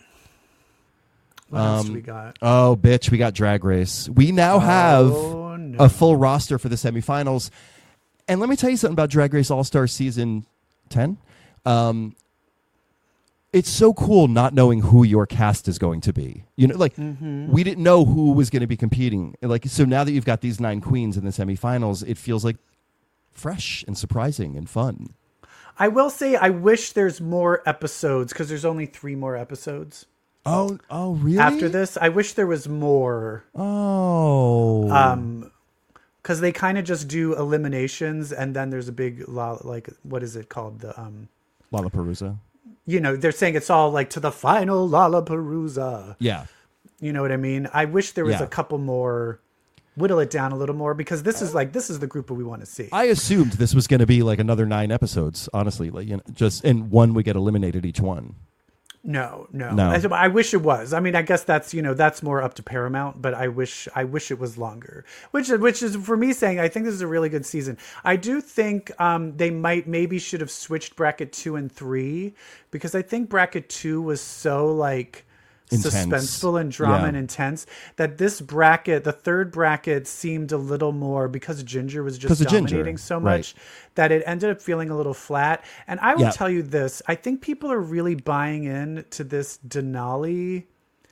What else do Um, we got? Oh, bitch, we got Drag Race. We now have Oh, no. a full roster for the semifinals. And let me tell you something about Drag Race All-Star Season ten. Um, it's so cool not knowing who your cast is going to be. You know, like Mm-hmm. we didn't know who was going to be competing. Like so now that you've got these nine queens in the semifinals, it feels like fresh and surprising and fun. I will say I wish there's more episodes because there's only three more episodes. Oh, oh, really? After this, I wish there was more. Oh. Um, because they kind of just do eliminations, and then there's a big la- like what is it called? The um, Lollapalooza. you know, they're saying it's all like to the final Lollapalooza. Yeah. You know what I mean? I wish there was Yeah. a couple more. Whittle it down a little more because this is like this is the group that we want to see. I assumed this was going to be like another nine episodes, honestly, like you know, just and one would get eliminated each one. No, no, No. I, I wish it was. I mean, I guess that's you know that's more up to Paramount, but I wish I wish it was longer. Which which is for me saying I think this is a really good season. I do think um, they might maybe should have switched bracket two and three because I think bracket two was so like. Intense. Suspenseful and drama Yeah. and intense that this bracket, the third bracket, seemed a little more because Ginger was just 'Cause of Ginger, dominating so right. much that it ended up feeling a little flat. And I will Yeah. tell you this: I think people are really buying in to this Denali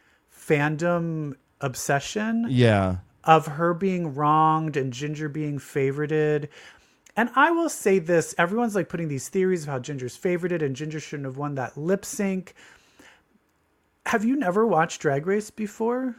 fandom obsession Yeah. of her being wronged and Ginger being favorited. And I will say this: everyone's like putting these theories of how Ginger's favorited and Ginger shouldn't have won that lip sync. Have you never watched Drag Race before?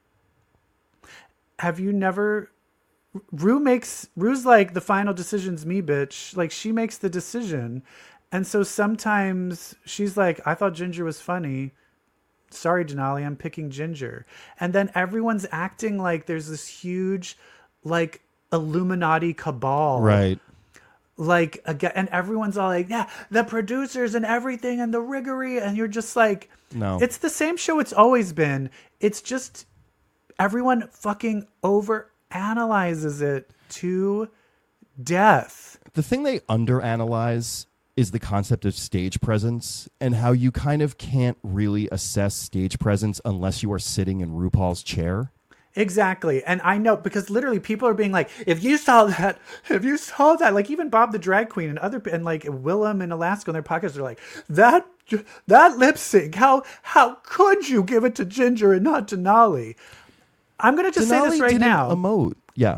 Have you never... Rue makes... Rue's like, the final decision's me, bitch. Like, she makes the decision. And so sometimes she's like, I thought Ginger was funny. Sorry, Denali, I'm picking Ginger. And then everyone's acting like there's this huge, like, Illuminati cabal. Right. like again, and everyone's all like, yeah, the producers and everything and the riggery, and you're just like, No. it's the same show it's always been. It's just everyone fucking over analyzes it to death. The thing they underanalyze is the concept of stage presence and how you kind of can't really assess stage presence unless you are sitting in RuPaul's chair. Exactly. And I know, because literally people are being like, if you saw that, if you saw that, like even Bob the Drag Queen and other, and like Willem and Alaska on their podcasts are like, that, that lip sync, how, how could you give it to Ginger and not Denali? I'm going to just say Denali this right didn't now. Emote. Yeah.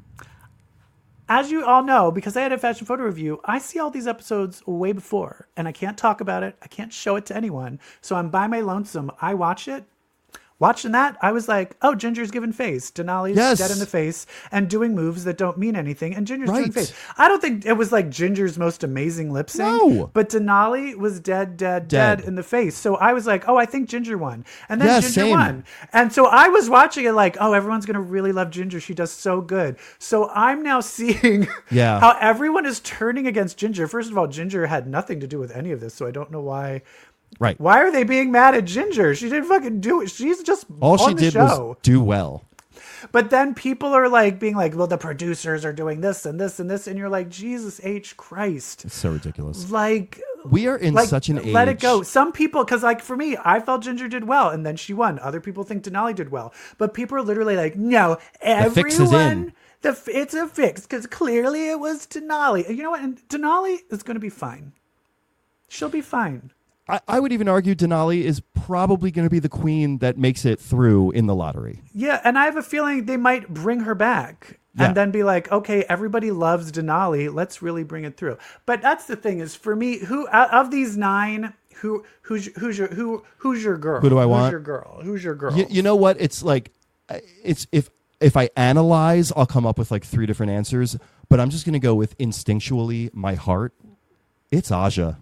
As you all know, because I had a fashion photo review, I see all these episodes way before, and I can't talk about it. I can't show it to anyone. So I'm by my lonesome. I watch it. Watching that, I was like, oh, Ginger's giving face. Denali's Yes. dead in the face and doing moves that don't mean anything. And Ginger's doing Right. face. I don't think it was like Ginger's most amazing lip sync. No. But Denali was dead, dead, dead, Dead. in the face. So I was like, oh, I think Ginger won. And then Yeah, Ginger same. won. And so I was watching it like, oh, everyone's going to really love Ginger. She does so good. So I'm now seeing Yeah. how everyone is turning against Ginger. First of all, Ginger had nothing to do with any of this. So I don't know why. Right. Why are they being mad at Ginger? She didn't fucking do it. She's just All on she the did show. was do well. But then people are like being like, well, the producers are doing this and this and this. And you're like, Jesus H Christ. It's so ridiculous. Like, We are in like, such an age. let it go. Some people, because like for me, I felt Ginger did well and then she won. Other people think Denali did well. But people are literally like, no, everyone. fix is in. The, f- it's a fix because clearly it was Denali. You know what? And Denali is going to be fine. She'll be fine. I, I would even argue Denali is probably going to be the queen that makes it through in the lottery. Yeah, and I have a feeling they might bring her back Yeah. and then be like, okay, everybody loves Denali. Let's really bring it through. But that's the thing is, for me, who out of these nine, who who's who's your who who's your girl? Who do I Who's want? your girl? Who's your girl? You, you know what? It's like, uh, it's if if I analyze, I'll come up with like three different answers. But I'm just going to go with instinctually my heart. It's Aja.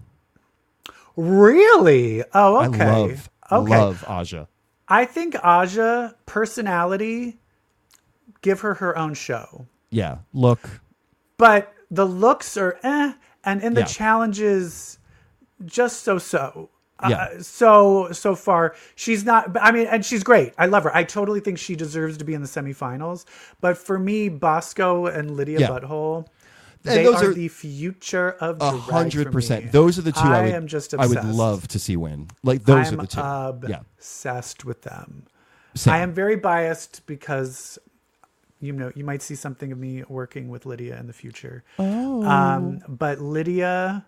Really? Oh, okay. I love, okay. love Aja. I think Aja, personality, give her her own show. Yeah, look. But the looks are eh, and in the Yeah. challenges, just so so. Yeah. Uh, so so far, she's not. I mean, and she's great. I love her. I totally think she deserves to be in the semifinals. But for me, Bosco and Lydia Yeah. Butthole, And they those are, are the future of A drag hundred for me. percent. Those are the two I, I would, am just I would obsessed. love to see win. Like those I'm are the two. Yeah. obsessed with them. Same. I am very biased because you know you might see something of me working with Lydia in the future. Oh. Um, but Lydia,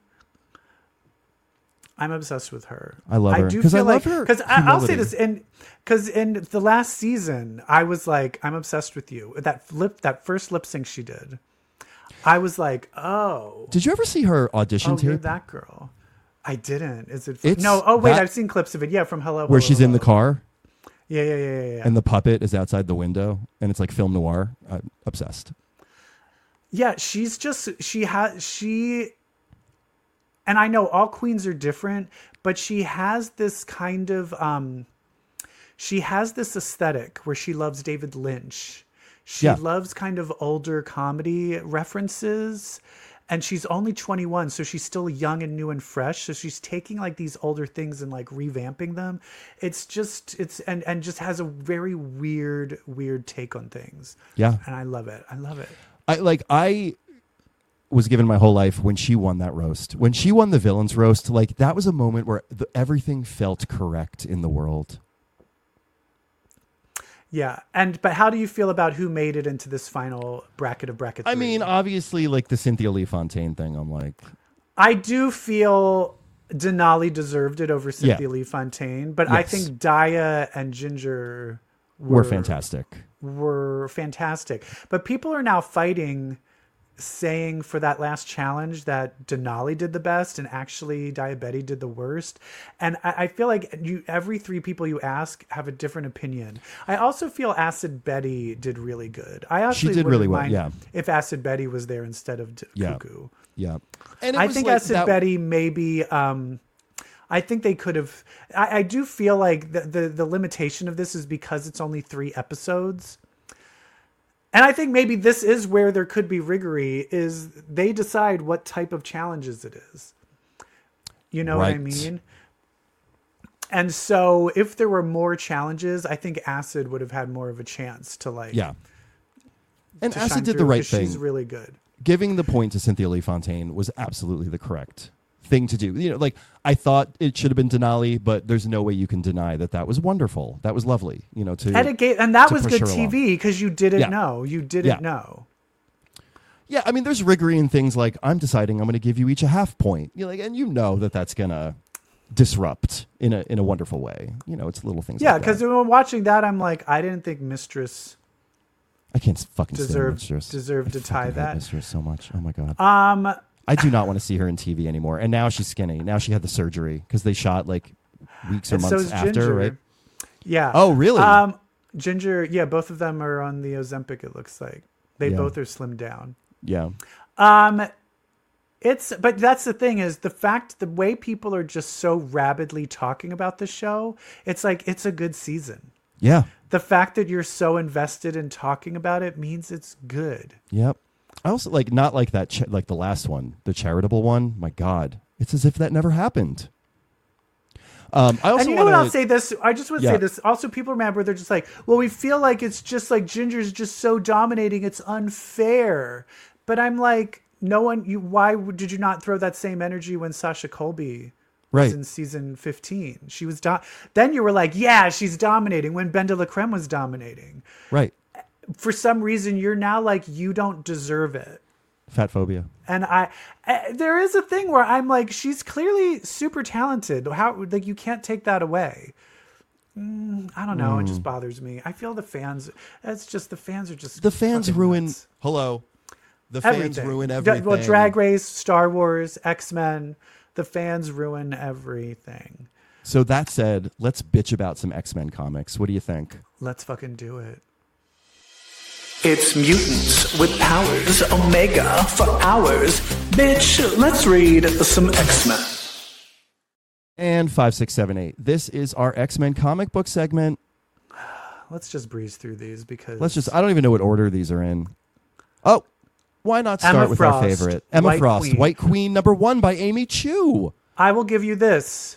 I'm obsessed with her. I love her. do 'Cause I feel love like, her because I'll say humility. this, in because in the last season, I was like, I'm obsessed with you. That lip, that first lip sync she did, I was like, oh, Did you ever see her audition oh, you're tape that girl. I didn't. Is it? It's no. Oh wait, that- I've seen clips of it. Yeah, from Hello. where Hello, she's in the Hello. car Yeah, yeah, yeah, yeah. yeah. and the puppet is outside the window and it's like film noir? I'm obsessed. Yeah, she's just she has she and I know all queens are different, but she has this kind of um she has this aesthetic where she loves David Lynch. She Yeah. loves kind of older comedy references. And she's only twenty-one, so she's still young and new and fresh. So she's taking like these older things and like revamping them. It's just it's and and just has a very weird weird take on things. Yeah. And I love it. I love it. I like I was given my whole life when she won that roast. When she won the villains roast, like that was a moment where the, everything felt correct in the world. Yeah, and but how do you feel about who made it into this final bracket of bracket? I three? mean, obviously, like the Cynthia Lee Fontaine thing. I'm like, I do feel Denali deserved it over Cynthia Yeah. Lee Fontaine, but I Yes. think Daya and Ginger were, we're fantastic. Were fantastic, but people are now fighting, saying for that last challenge that Denali did the best and actually Diabetti did the worst. And I, I feel like you, every three people you ask have a different opinion. I also feel Acid Betty did really good. I actually did wouldn't really well, mind yeah. if Acid Betty was there instead of D- Yeah. Cuckoo. Yeah, and it I was think like Acid that- Betty maybe. Um, I think they could have. I, I do feel like the, the the limitation of this is because it's only three episodes. And I think maybe this is where there could be riggery, is they decide what type of challenges it is. You know Right. what I mean? And so if there were more challenges, I think Acid would have had more of a chance to like, Yeah. And to shine Acid did the through, right 'cause thing. She's really good. Giving the point to Cynthia Lee Fontaine was absolutely the correct thing to do. You know, like I thought it should have been Denali, but there's no way you can deny that that was wonderful. That was lovely. You know, to And, it gave, and that to was push good her T along. V because you didn't Yeah. know. You didn't Yeah. know. Yeah, I mean, there's riggery in things like I'm deciding I'm going to give you each a half point. You know, like, and you know that that's going to disrupt in a in a wonderful way. You know, it's little things. Yeah, like because that. when watching that, I'm like, I didn't think Mistress I can't fucking stand deserved Mistress. deserved I to tie fucking hate that. Mistress so much. Oh my god. Um, I do not want to see her in T V anymore. And now she's skinny. Now she had the surgery because they shot like weeks or and so months is after, Ginger. right? Yeah. Oh, really? Um, Ginger. Yeah, both of them are on the Ozempic. It looks like they Yeah. both are slimmed down. Yeah. Um, it's but that's the thing is the fact the way people are just so rabidly talking about the show. It's like it's a good season. Yeah. The fact that you're so invested in talking about it means it's good. Yep. I also like not like that, cha- like the last one, the charitable one. My God, it's as if that never happened. Um, I also And you know wanna, what? I'll say this. I just want to Yeah. say this. Also, people remember they're just like, well, we feel like it's just like Ginger's just so dominating. It's unfair. But I'm like, no one. You why did you not throw that same energy when Sasha Colby was Right. in season fifteen? She was do- then you were like, yeah, she's dominating when Ben de la Creme was dominating. right. For some reason, you're now like, you don't deserve it. Fat phobia. And I, I, there is a thing where I'm like, she's clearly super talented. How, like, you can't take that away. Mm, I don't know. It just bothers me. I feel the fans, it's just, the fans are just, The fans fucking ruin. nuts. Hello. The fans Everything. ruin Da- everything. Well, Drag Race, Star Wars, X-Men, the fans ruin everything. So that said, let's bitch about some X-Men comics. What do you think? Let's fucking do it. It's mutants with powers, Omega for hours. Bitch, let's read some X-Men. And five, six, seven, eight. This is our X-Men comic book segment. Let's just breeze through these because Let's just, I don't even know what order these are in. Oh, why not start Emma with Frost, our favorite? Emma White Frost, Queen. White Queen, number one by Amy Chu. I will give you this.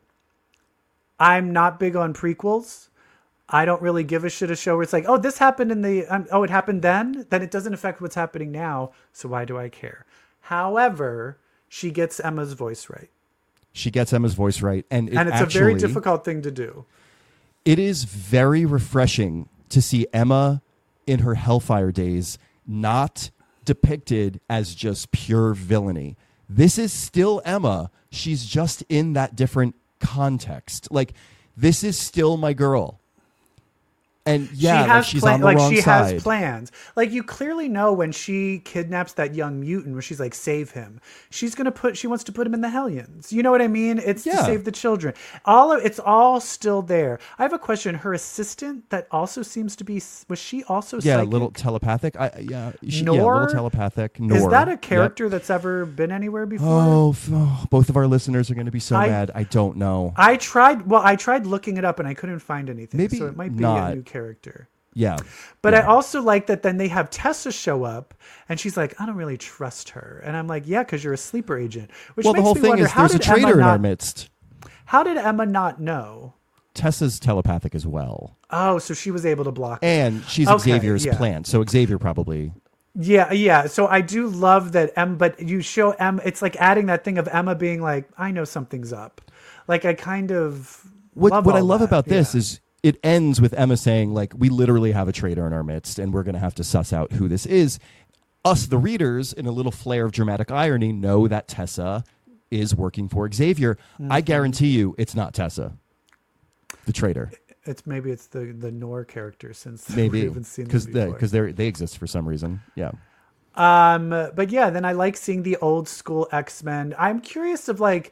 I'm not big on prequels. I don't really give a shit a show where it's like, oh, this happened in the, um, oh, it happened then? Then it doesn't affect what's happening now. So why do I care? However, she gets Emma's voice right. She gets Emma's voice right. And, it and it's actually, a very difficult thing to do. It is very refreshing to see Emma in her Hellfire days not depicted as just pure villainy. This is still Emma. She's just in that different context. Like, this is still my girl. And yeah, she like has she's plan- on the like wrong she side. has plans. Like you clearly know when she kidnaps that young mutant, where she's like, "Save him." She's gonna put. She wants to put him in the Hellions. You know what I mean? It's to Yeah. save the children. All of it's all still there. I have a question. Her assistant, that also seems to be. Was she also? Yeah, a psychic? little telepathic. I, yeah, she, yeah, a Nor- little telepathic. Nor. Is that a Yep. character that's ever been anywhere before? Oh, f- oh, both of our listeners are going to be so I- mad. I don't know. I tried. Well, I tried looking it up and I couldn't find anything. Maybe so it might be not. a new character. Yeah. But yeah. I also like that then they have Tessa show up and she's like, I don't really trust her. And I'm like, yeah, because you're a sleeper agent. Which Well, the makes whole me thing wonder, is how there's a did Emma traitor in our not, midst. how did Emma not know? Tessa's telepathic as well. Oh, so she was able to block it. And she's Okay, Xavier's yeah. plant. So Xavier probably. Yeah, yeah. So I do love that Emma, but you show Emma, it's like adding that thing of Emma being like, I know something's up. Like I kind of What, love what I all love that. about this Yeah. is it ends with Emma saying, like, we literally have a traitor in our midst and we're going to have to suss out who this is. Us, the readers, in a little flair of dramatic irony, know that Tessa is working for Xavier. Mm-hmm. I guarantee you it's not Tessa, the traitor. It's maybe it's the the Nor character since Maybe we haven't seen them because they, before. 'cause they're- they exist for some reason. Yeah. Um, but yeah, then I like seeing the old school X-Men. I'm curious of like,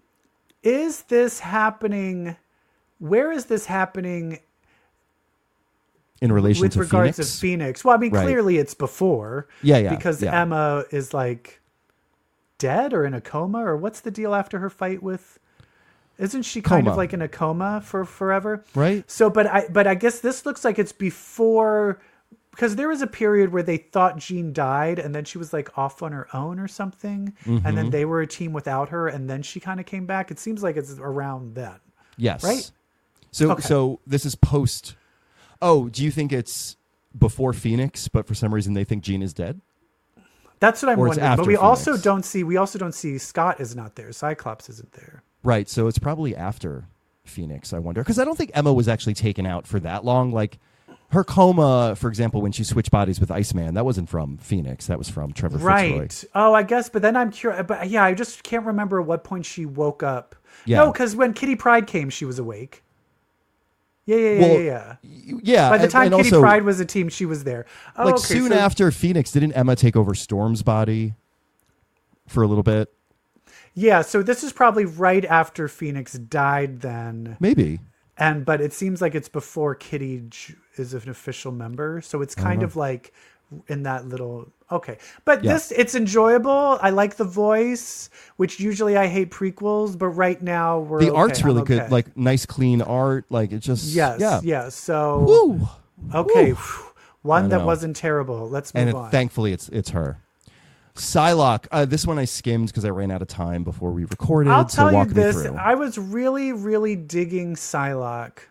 is this happening? Where is this happening In relation with to regards Phoenix. to Phoenix? Well, I mean, Right. clearly it's before. Yeah, yeah, Because yeah. Emma is like dead or in a coma, or what's the deal after her fight with? Isn't she kind Coma. of like in a coma for forever? Right. So, but I, but I guess this looks like it's before, because there was a period where they thought Jean died and then she was like off on her own or something. Mm-hmm. And then they were a team without her. And then she kind of came back. It seems like it's around then. Yes. Right? So Okay. so this is post. Oh, do you think it's before Phoenix, but for some reason they think Jean is dead? That's what I'm Or it's wondering. But after we also Phoenix. don't see, we also don't see Scott is not there. Cyclops isn't there. Right. So it's probably after Phoenix, I wonder. Because I don't think Emma was actually taken out for that long. Like her coma, for example, when she switched bodies with Iceman, that wasn't from Phoenix. That was from Trevor Right. Fitzroy. Oh, I guess. But then I'm curious. But yeah, I just can't remember at what point she woke up. Yeah. No, because when Kitty Pryde came, she was awake. Yeah, yeah, yeah, Well, yeah, yeah. Y- Yeah. By the and- time and Kitty also, Pryde was a team, she was there. Oh, like okay, soon so- after Phoenix, didn't Emma take over Storm's body for a little bit? Yeah, so this is probably right after Phoenix died then. Maybe. And but it seems like it's before Kitty j- is an official member, so it's kind of like in that little okay. But Yeah. this it's enjoyable. I like the voice, which usually I hate prequels, but right now we're The okay. art's really I'm good. okay. Like nice, clean art. Like it just. yes, Yeah. yes. So Woo. okay, Woo. whew, I one that know. wasn't terrible. Let's move And it, on. thankfully, it's it's her. Psylocke. Uh, this one I skimmed because I ran out of time before we recorded. I'll so tell you walk me this: through. I was really, really digging Psylocke,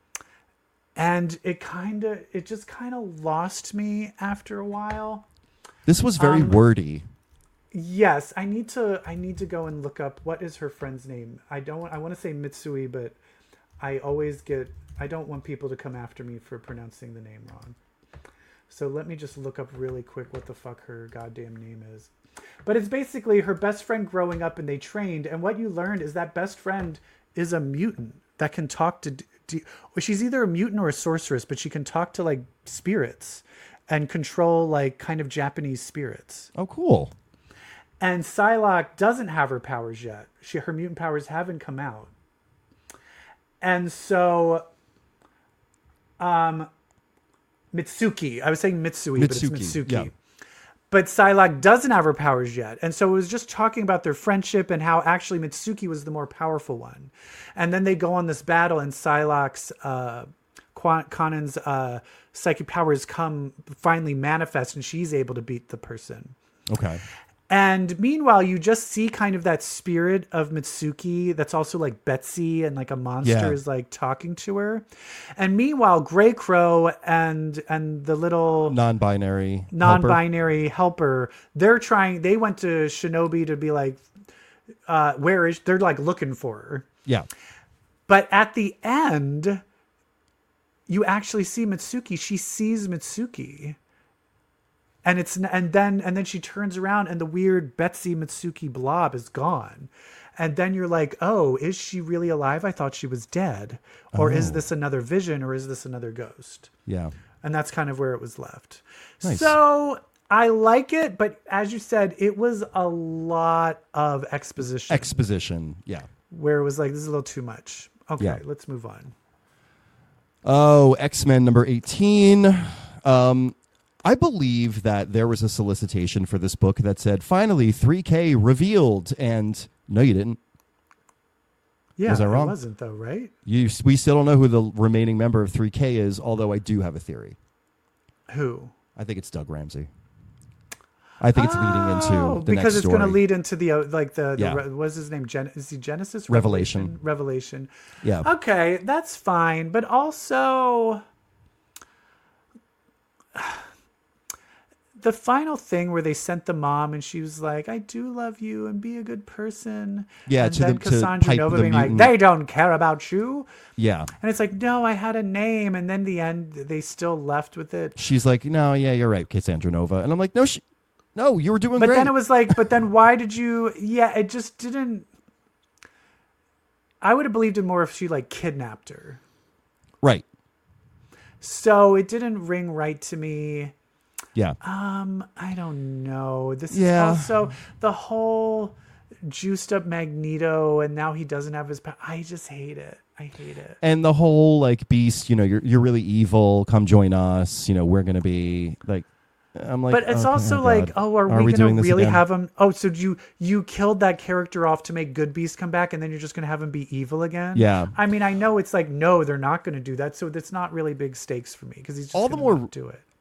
and it kind of, it just kind of lost me after a while. This was very um, wordy. Yes, I need to. I need to go and look up what is her friend's name. I don't. I want to say Mitsui, but I always get. I don't want people to come after me for pronouncing the name wrong. So let me just look up really quick what the fuck her goddamn name is. But it's basically her best friend growing up, and they trained. And what you learned is that best friend is a mutant that can talk to. D- well, she's either a mutant or a sorceress, but she can talk to like spirits and control like kind of Japanese spirits. Oh, cool. And Psylocke doesn't have her powers yet. She her mutant powers haven't come out. And so um Mitsuki. I was saying Mitsui, but it's Mitsuki, Mitsuki. yeah. But Psylocke doesn't have her powers yet. And so it was just talking about their friendship and how actually Mitsuki was the more powerful one. And then they go on this battle and Psylocke's uh Quan- Kanan's uh psychic powers come finally manifest and she's able to beat the person. Okay. And meanwhile, you just see kind of that spirit of Mitsuki that's also like Betsy and like a monster Yeah. is like talking to her. And meanwhile, Grey Crow and and the little Non-binary. helper. non-binary helper, they're trying, they went to Shinobi to be like, uh, where is, they're like looking for her. Yeah. But at the end, you actually see Mitsuki. She sees Mitsuki. And it's and then and then she turns around and the weird Betsy Mitsuki blob is gone. And then you're like, "Oh, is she really alive? I thought she was dead. Or is Oh. this another vision or is this another ghost?" Yeah. And that's kind of where it was left. Nice. So, I like it, but as you said, it was a lot of exposition Exposition. Yeah. where it was like, this is a little too much. Okay, Yeah. let's move on. Oh, X-Men number eighteen. Um, I believe that there was a solicitation for this book that said, finally, three K revealed. And no, you didn't. Yeah, Was I wrong? it wasn't though, right? You, we still don't know who the remaining member of three K is, although I do have a theory. Who? I think it's Doug Ramsey. I think it's leading Oh, into the because next it's story. going to lead into the uh, like the, the Yeah. re- what's his name? Gen- is he Genesis? Revelation. Revelation. Yeah. Okay, that's fine, but also the final thing where they sent the mom and she was like, "I do love you and be a good person." Yeah, and to then the- to Cassandra pipe Nova the being mutant- like, "They don't care about you," Yeah. and it's like, "No, I had a name," and then the end they still left with it. She's like, no, yeah, you're right, Cassandra Nova. And I'm like, no, she, no, you were doing But great. then it was like, but then why did you? Yeah, it just didn't. I would have believed it more if she like kidnapped her. Right. So it didn't ring right to me. Yeah. Um, I don't know. This Yeah. is also the whole juiced up Magneto, and now he doesn't have his power. I just hate it. I hate it. And the whole like beast, you know, you're you're really evil. Come join us. You know, we're gonna be like. I'm like, But it's okay, also oh like, God. oh, are, Are we, we doing gonna this really again? have him? Oh, so you you killed that character off to make Good Beast come back, and then you're just gonna have him be evil again? Yeah. I mean, I know it's like, no, they're not gonna do that, so it's not really big stakes for me because he's just All the gonna more- not do it.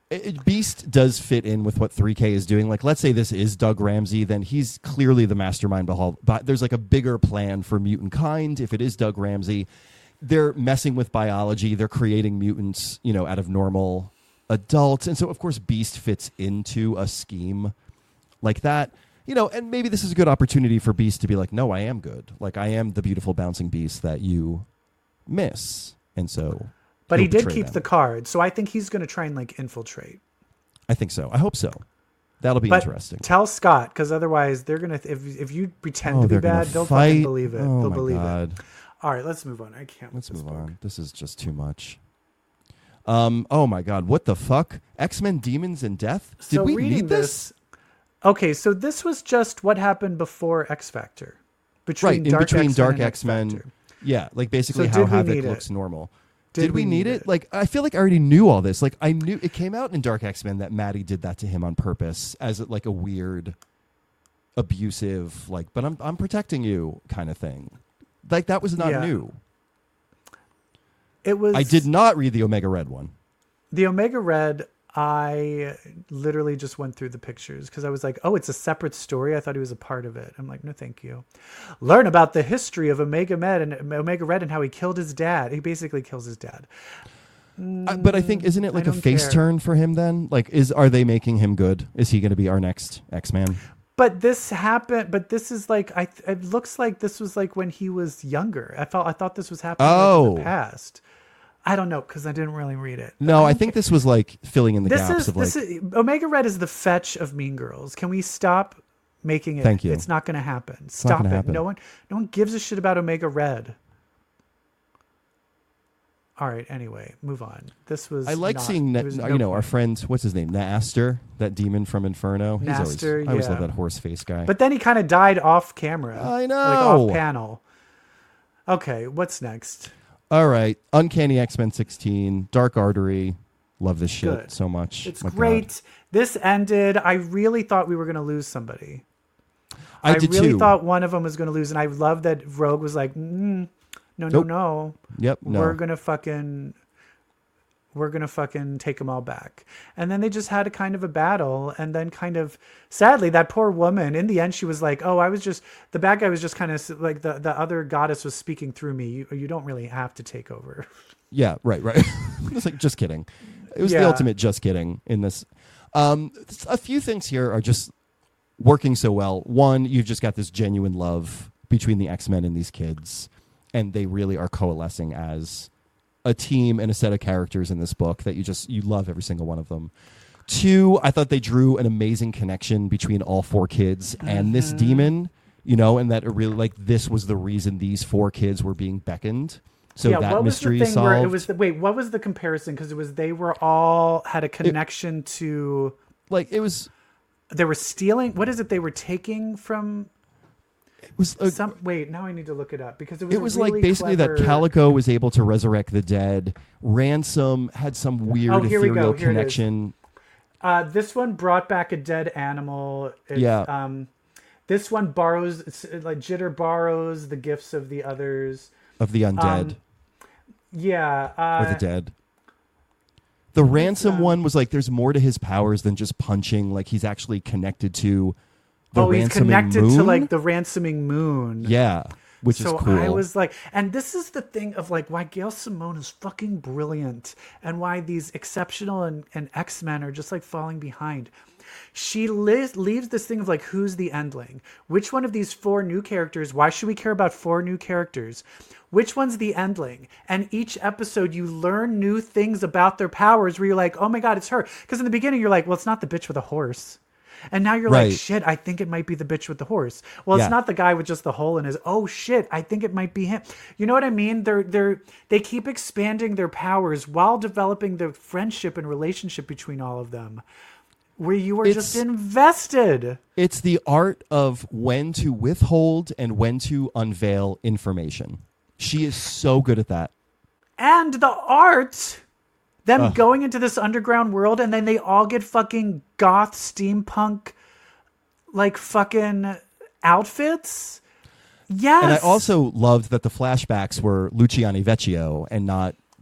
it, Beast does fit in with what three K is doing. Like, let's say this is Doug Ramsey, then he's clearly the mastermind behind. But there's like a bigger plan for mutant kind. If it is Doug Ramsey, they're messing with biology. They're creating mutants, you know, out of normal adults, and so of course Beast fits into a scheme like that. You know, and maybe this is a good opportunity for Beast to be like, no, I am good. Like, I am the beautiful bouncing beast that you miss. And so, but he did keep them. the card, so I think he's going to try and like infiltrate. I think so. I hope so. That'll be but interesting. Tell Scott, because otherwise they're gonna. If if you pretend oh, to be bad, they'll fight. fucking believe it. Oh they'll my believe God. it. All right, let's move on. I can't. Let's with this move book. on. This is just too much. Um. Oh my God. What the fuck? X-Men: Demons and Death. Did So we reading need this? Okay, so this was just what happened before X Factor. Between Right in Dark between X-Men Dark and X-Men. X-Factor. Yeah, like basically So how did we Havoc need it? looks normal. Did Did, we, we need need it? it? Like, I feel like I already knew all this. Like, I knew it came out in Dark X-Men that Maddie did that to him on purpose as like a weird, abusive, like, but I'm I'm protecting you kind of thing. Like, that was not Yeah. new. It was. I did not read the Omega Red one. The Omega Red, I literally just went through the pictures because I was like, oh, it's a separate story. I thought he was a part of it. I'm like, no, thank you. Learn about the history of Omega Red and Omega Red and how he killed his dad. He basically kills his dad. Uh, but I think, isn't it I like a don't face care. turn for him then? Like, is are they making him good? Is he going to be our next X-Man? But this happened. But this is like, I. It looks like this was like when he was younger. I felt. I thought this was happening like, in Oh. the past. I don't know because I didn't really read it. No, I, don't think care. this was like filling in the This gaps is of like. this is Omega Red is the fetch of Mean Girls. Can we stop making it? Thank you. It's not going to happen. not Stop gonna it. happen. No one, no one gives a shit about Omega Red. All right. Anyway, move on. This was. I like not- seeing, there Na- was no you know, our point. friends. What's his name? Naster, that demon from Inferno. He's Naster, always, I always yeah. love that horse face guy. But then he kind of died off camera. I Like know. off panel. Okay. What's next? All right, Uncanny X-Men sixteen, Dark Artery. Love this shit Good. so much. It's My God. great. This ended. I really thought we were going to lose somebody. I, did really too. thought one of them was going to lose, and I love that Rogue was like, mm, "No, Nope. no, no, Yep. No. we're gonna fucking, we're gonna fucking take them all back." And then they just had a kind of a battle, and then kind of sadly, that poor woman. In the end, she was like, "Oh, I was just the bad guy was just kind of like the the other goddess was speaking through me. You, you don't really have to take over." Yeah. Right. Right. It's like just kidding. It was the Yeah. ultimate just kidding in this. Um, a few things here are just working so well. One, you've just got this genuine love between the X-Men and these kids, and they really are coalescing as a team and a set of characters in this book that you just you love every single one of them. Two, I thought they drew an amazing connection between all four kids and this Mm-hmm. demon, you know, and that it really like this was the reason these four kids were being beckoned. So yeah, that what was mystery the thing solved. where it was the, wait? What was the comparison? Because it was they were all had a connection to. like it was They were stealing. What is it? They were taking from it was a, some. Wait, now I need to look it up because it was. it a was really like basically clever- that Calico was able to resurrect the dead. Ransom had some weird Oh, here we go. ethereal Here it is. connection. Uh, this one brought back a dead animal. It's, Yeah. Um, this one borrows it's like Jitter borrows the gifts of the others. Of the undead Um, Yeah. Uh, or the dead. The ransom um, one was like there's more to his powers than just punching. Like he's actually connected to the oh, he's ransoming connected moon. to like the ransoming moon. yeah, which So is cool. I was like, and this is the thing of like why Gail Simone is fucking brilliant and why these exceptional and, and X-Men are just like falling behind. She li- leaves this thing of like, who's the endling? Which one of these four new characters? Why should we care about four new characters? Which one's the endling? And each episode you learn new things about their powers where you're like, oh my God, it's her. Because in the beginning you're like, well, it's not the bitch with a horse. And now you're Right. like, shit, I think it might be the bitch with the horse. Well, Yeah. it's not the guy with just the hole in his, oh shit, I think it might be him. You know what I mean? They're they're they keep expanding their powers while developing the friendship and relationship between all of them. Where you were just It's- invested. It's the art of when to withhold and when to unveil information. She is so good at that. And the art, them Ugh. going into this underground world and then they all get fucking goth steampunk like fucking outfits. Yes. And I also loved that the flashbacks were Luciani Vecchio and not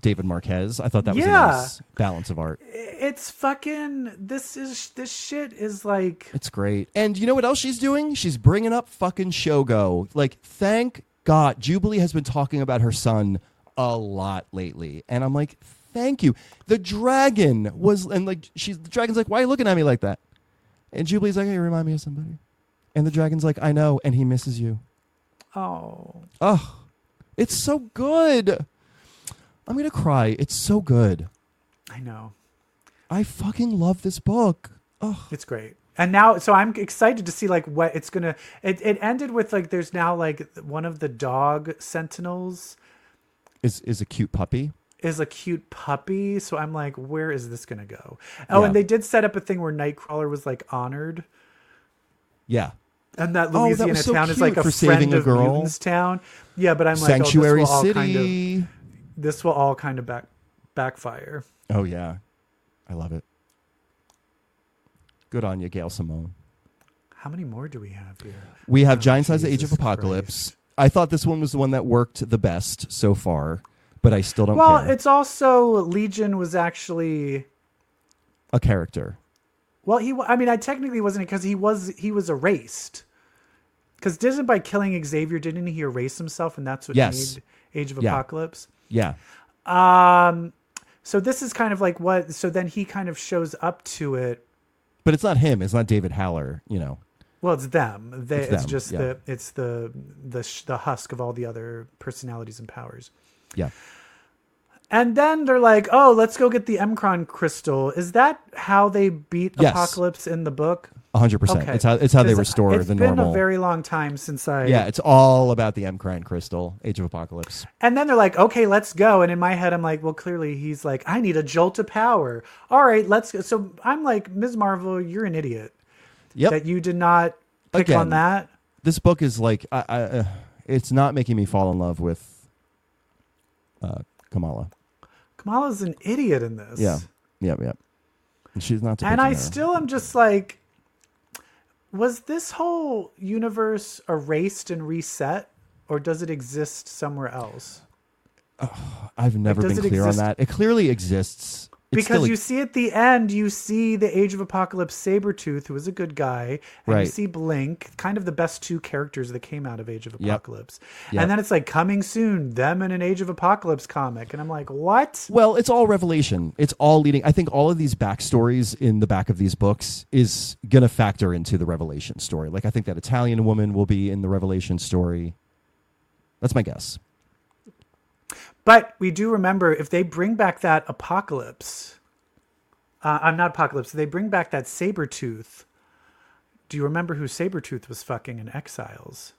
David Marquez. I thought that was Yeah. a nice balance of art. It's fucking this is this shit is like It's great. And you know what else she's doing? She's bringing up fucking Shogo. Like, thank God. Jubilee has been talking about her son a lot lately. And I'm like, thank you. The dragon was, and like, she's, the dragon's like, why are you looking at me like that? And Jubilee's like, hey, you remind me of somebody. And the dragon's like, I know, and he misses you. oh Oh, it's so good. I'm going to cry. It's so good. I know. I fucking love this book. Oh, It's great. And now, so I'm excited to see like what it's gonna. It, it ended with like there's now like one of the dog sentinels is is a cute puppy. is a cute puppy. So I'm like, where is this gonna go? Oh, Yeah. and they did set up a thing where Nightcrawler was like honored, Yeah. and that Oh, that Louisiana was so town is like cute a for saving friend a of girl. Mutants town. Yeah, but I'm like, Sanctuary oh, this will all City. kind of this will all kind of back backfire. Oh yeah, I love it. Good on you, Gail Simone. How many more do we have here? We have Oh, Giant Size Age of Jesus Apocalypse. Christ. I thought this one was the one that worked the best so far, but I still don't Well, care. it's also Legion was actually. A character. Well, he. I mean, I technically wasn't because he was he was erased. Because didn't by killing Xavier, didn't he erase himself, and that's what Yes. made Age of Yeah. Apocalypse. Yeah. Um, so this is kind of like what. So then he kind of shows up to it. But it's not him. It's not David Haller, you know. Well, it's them. They, It's it's them, just yeah. the it's the the sh- the husk of all the other personalities and powers. Yeah. And then they're like, "Oh, let's go get the Emkron crystal." Is that how they beat Yes. Apocalypse in the book? one hundred percent. Okay. It's how it's how they 'Cause restore it's the been normal. a very long time since I. Yeah, it's all about the Emcrine crystal, Age of Apocalypse. And then they're like, "Okay, let's go." And in my head, I'm like, "Well, clearly he's like, I need a jolt of power. All right, let's go." So I'm like, Miz Marvel, you're an idiot Yep. that you did not pick Again. on that. This book is like I, I, uh, it's not making me fall in love with uh, Kamala. Kamala's an idiot in this. Yeah. Yep, yep. And she's not And I depicting her. still am just like, was this whole universe erased and reset, or does it exist somewhere else? I've never does been it clear on exist- that. It clearly exists. It's Because still you see at the end, you see the Age of Apocalypse Sabretooth, who was a good guy, and you Right. see Blink, kind of the best two characters that came out of Age of Yep. Apocalypse. Yep. And then it's like coming soon, them in an Age of Apocalypse comic. And I'm like, what? Well, it's all revelation. It's all leading. I think all of these backstories in the back of these books is going to factor into the Revelation story. Like, I think that Italian woman will be in the Revelation story. That's my guess. But we do remember if they bring back that Apocalypse, uh, I'm not Apocalypse, they bring back that Sabretooth. Do you remember who Sabretooth was fucking in Exiles?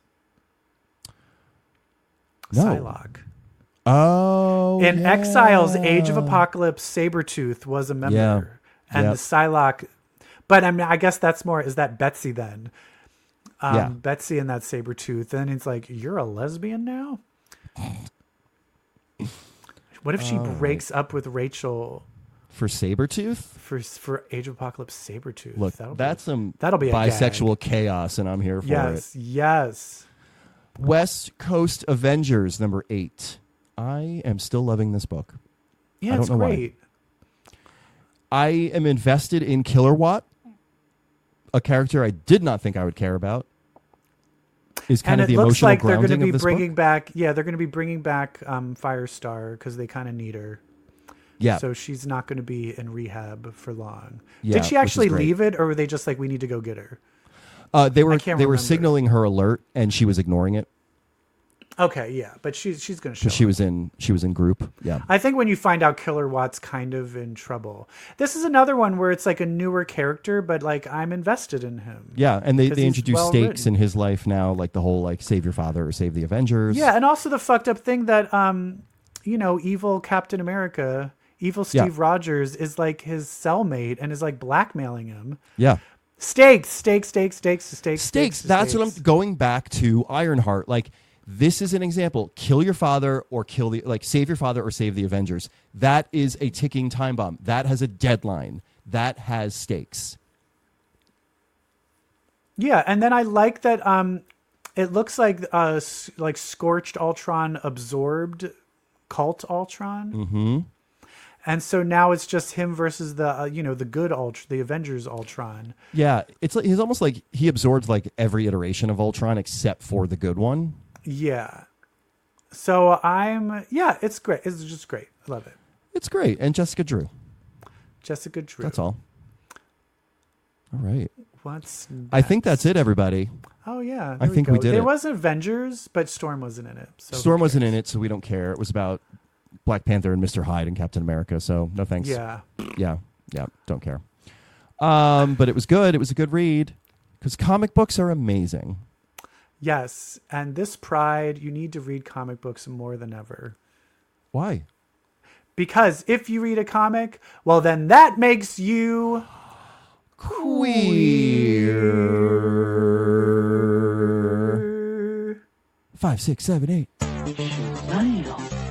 No. Psylocke. Oh. In yeah. Exiles, Age of Apocalypse, Sabretooth was a member. Yeah. And Yep. the Psylocke. But I mean, I guess that's more, is that Betsy then? Um, Yeah. Betsy and that Sabretooth. And it's like, you're a lesbian now? What if she breaks up with Rachel For Sabretooth? for for Age of Apocalypse Sabretooth? Look, That'll be- that's some that'll be a bisexual chaos, and I'm here for yes, it. yes. West Coast Avengers, number eight. I am still loving this book. Yeah, I don't it's know why. great. I am invested in Killer Watt, a character I did not think I would care about. Is kind And of it the looks emotional like they're grounding going to be of this bringing book. back. Yeah, they're going to be bringing back um, Firestar because they kind of need her. Yeah, So she's not going to be in rehab for long. Yeah, Did she which is actually great. leave it, or were they just like, we need to go get her? uh, they were can't they were remember. signaling her alert, and she was ignoring it Okay, yeah, but she's she's going to show. because she up. was in she was in group. Yeah, I think when you find out Killer Watt's kind of in trouble, this is another one where it's like a newer character, but like I'm invested in him. yeah, and they 'Cause they he's introduce well stakes written. in his life now, like the whole like save your father or save the Avengers. Yeah, and also the fucked up thing that um, you know, evil Captain America, evil Yeah. Steve Rogers is like his cellmate and is like blackmailing him. yeah. Stakes, stakes, stakes, stakes, stakes, Stakes. That's what I'm going back to. Ironheart. Like this is an example. Kill your father or kill the like save your father or save the Avengers. That is a ticking time bomb. That has a deadline. That has stakes. Yeah, and then I like that. Um, it looks like uh, s- like Scorched Ultron absorbed cult Ultron. Mm-hmm. And so now it's just him versus the, uh, you know, the good Ultron, the Avengers Ultron. Yeah, it's like he's almost like he absorbs like every iteration of Ultron except for the good one. Yeah. So I'm, yeah, it's great. It's just great. I love it. It's great. And Jessica Drew. Jessica Drew. That's all. All right. What's I think that's it, everybody. Oh, yeah. I think we go. did There it. was Avengers, but Storm wasn't in it. So Storm who wasn't cares? in it, so we don't care. It was about Black Panther and Mister Hyde and Captain America, so no thanks. Yeah. Yeah, yeah, don't care. Um, but it was good. It was a good read because comic books are amazing. Yes. And this Pride, you need to read comic books more than ever. Why? Because if you read a comic, well, then that makes you Queer. Five, six, seven, eight. Shazam!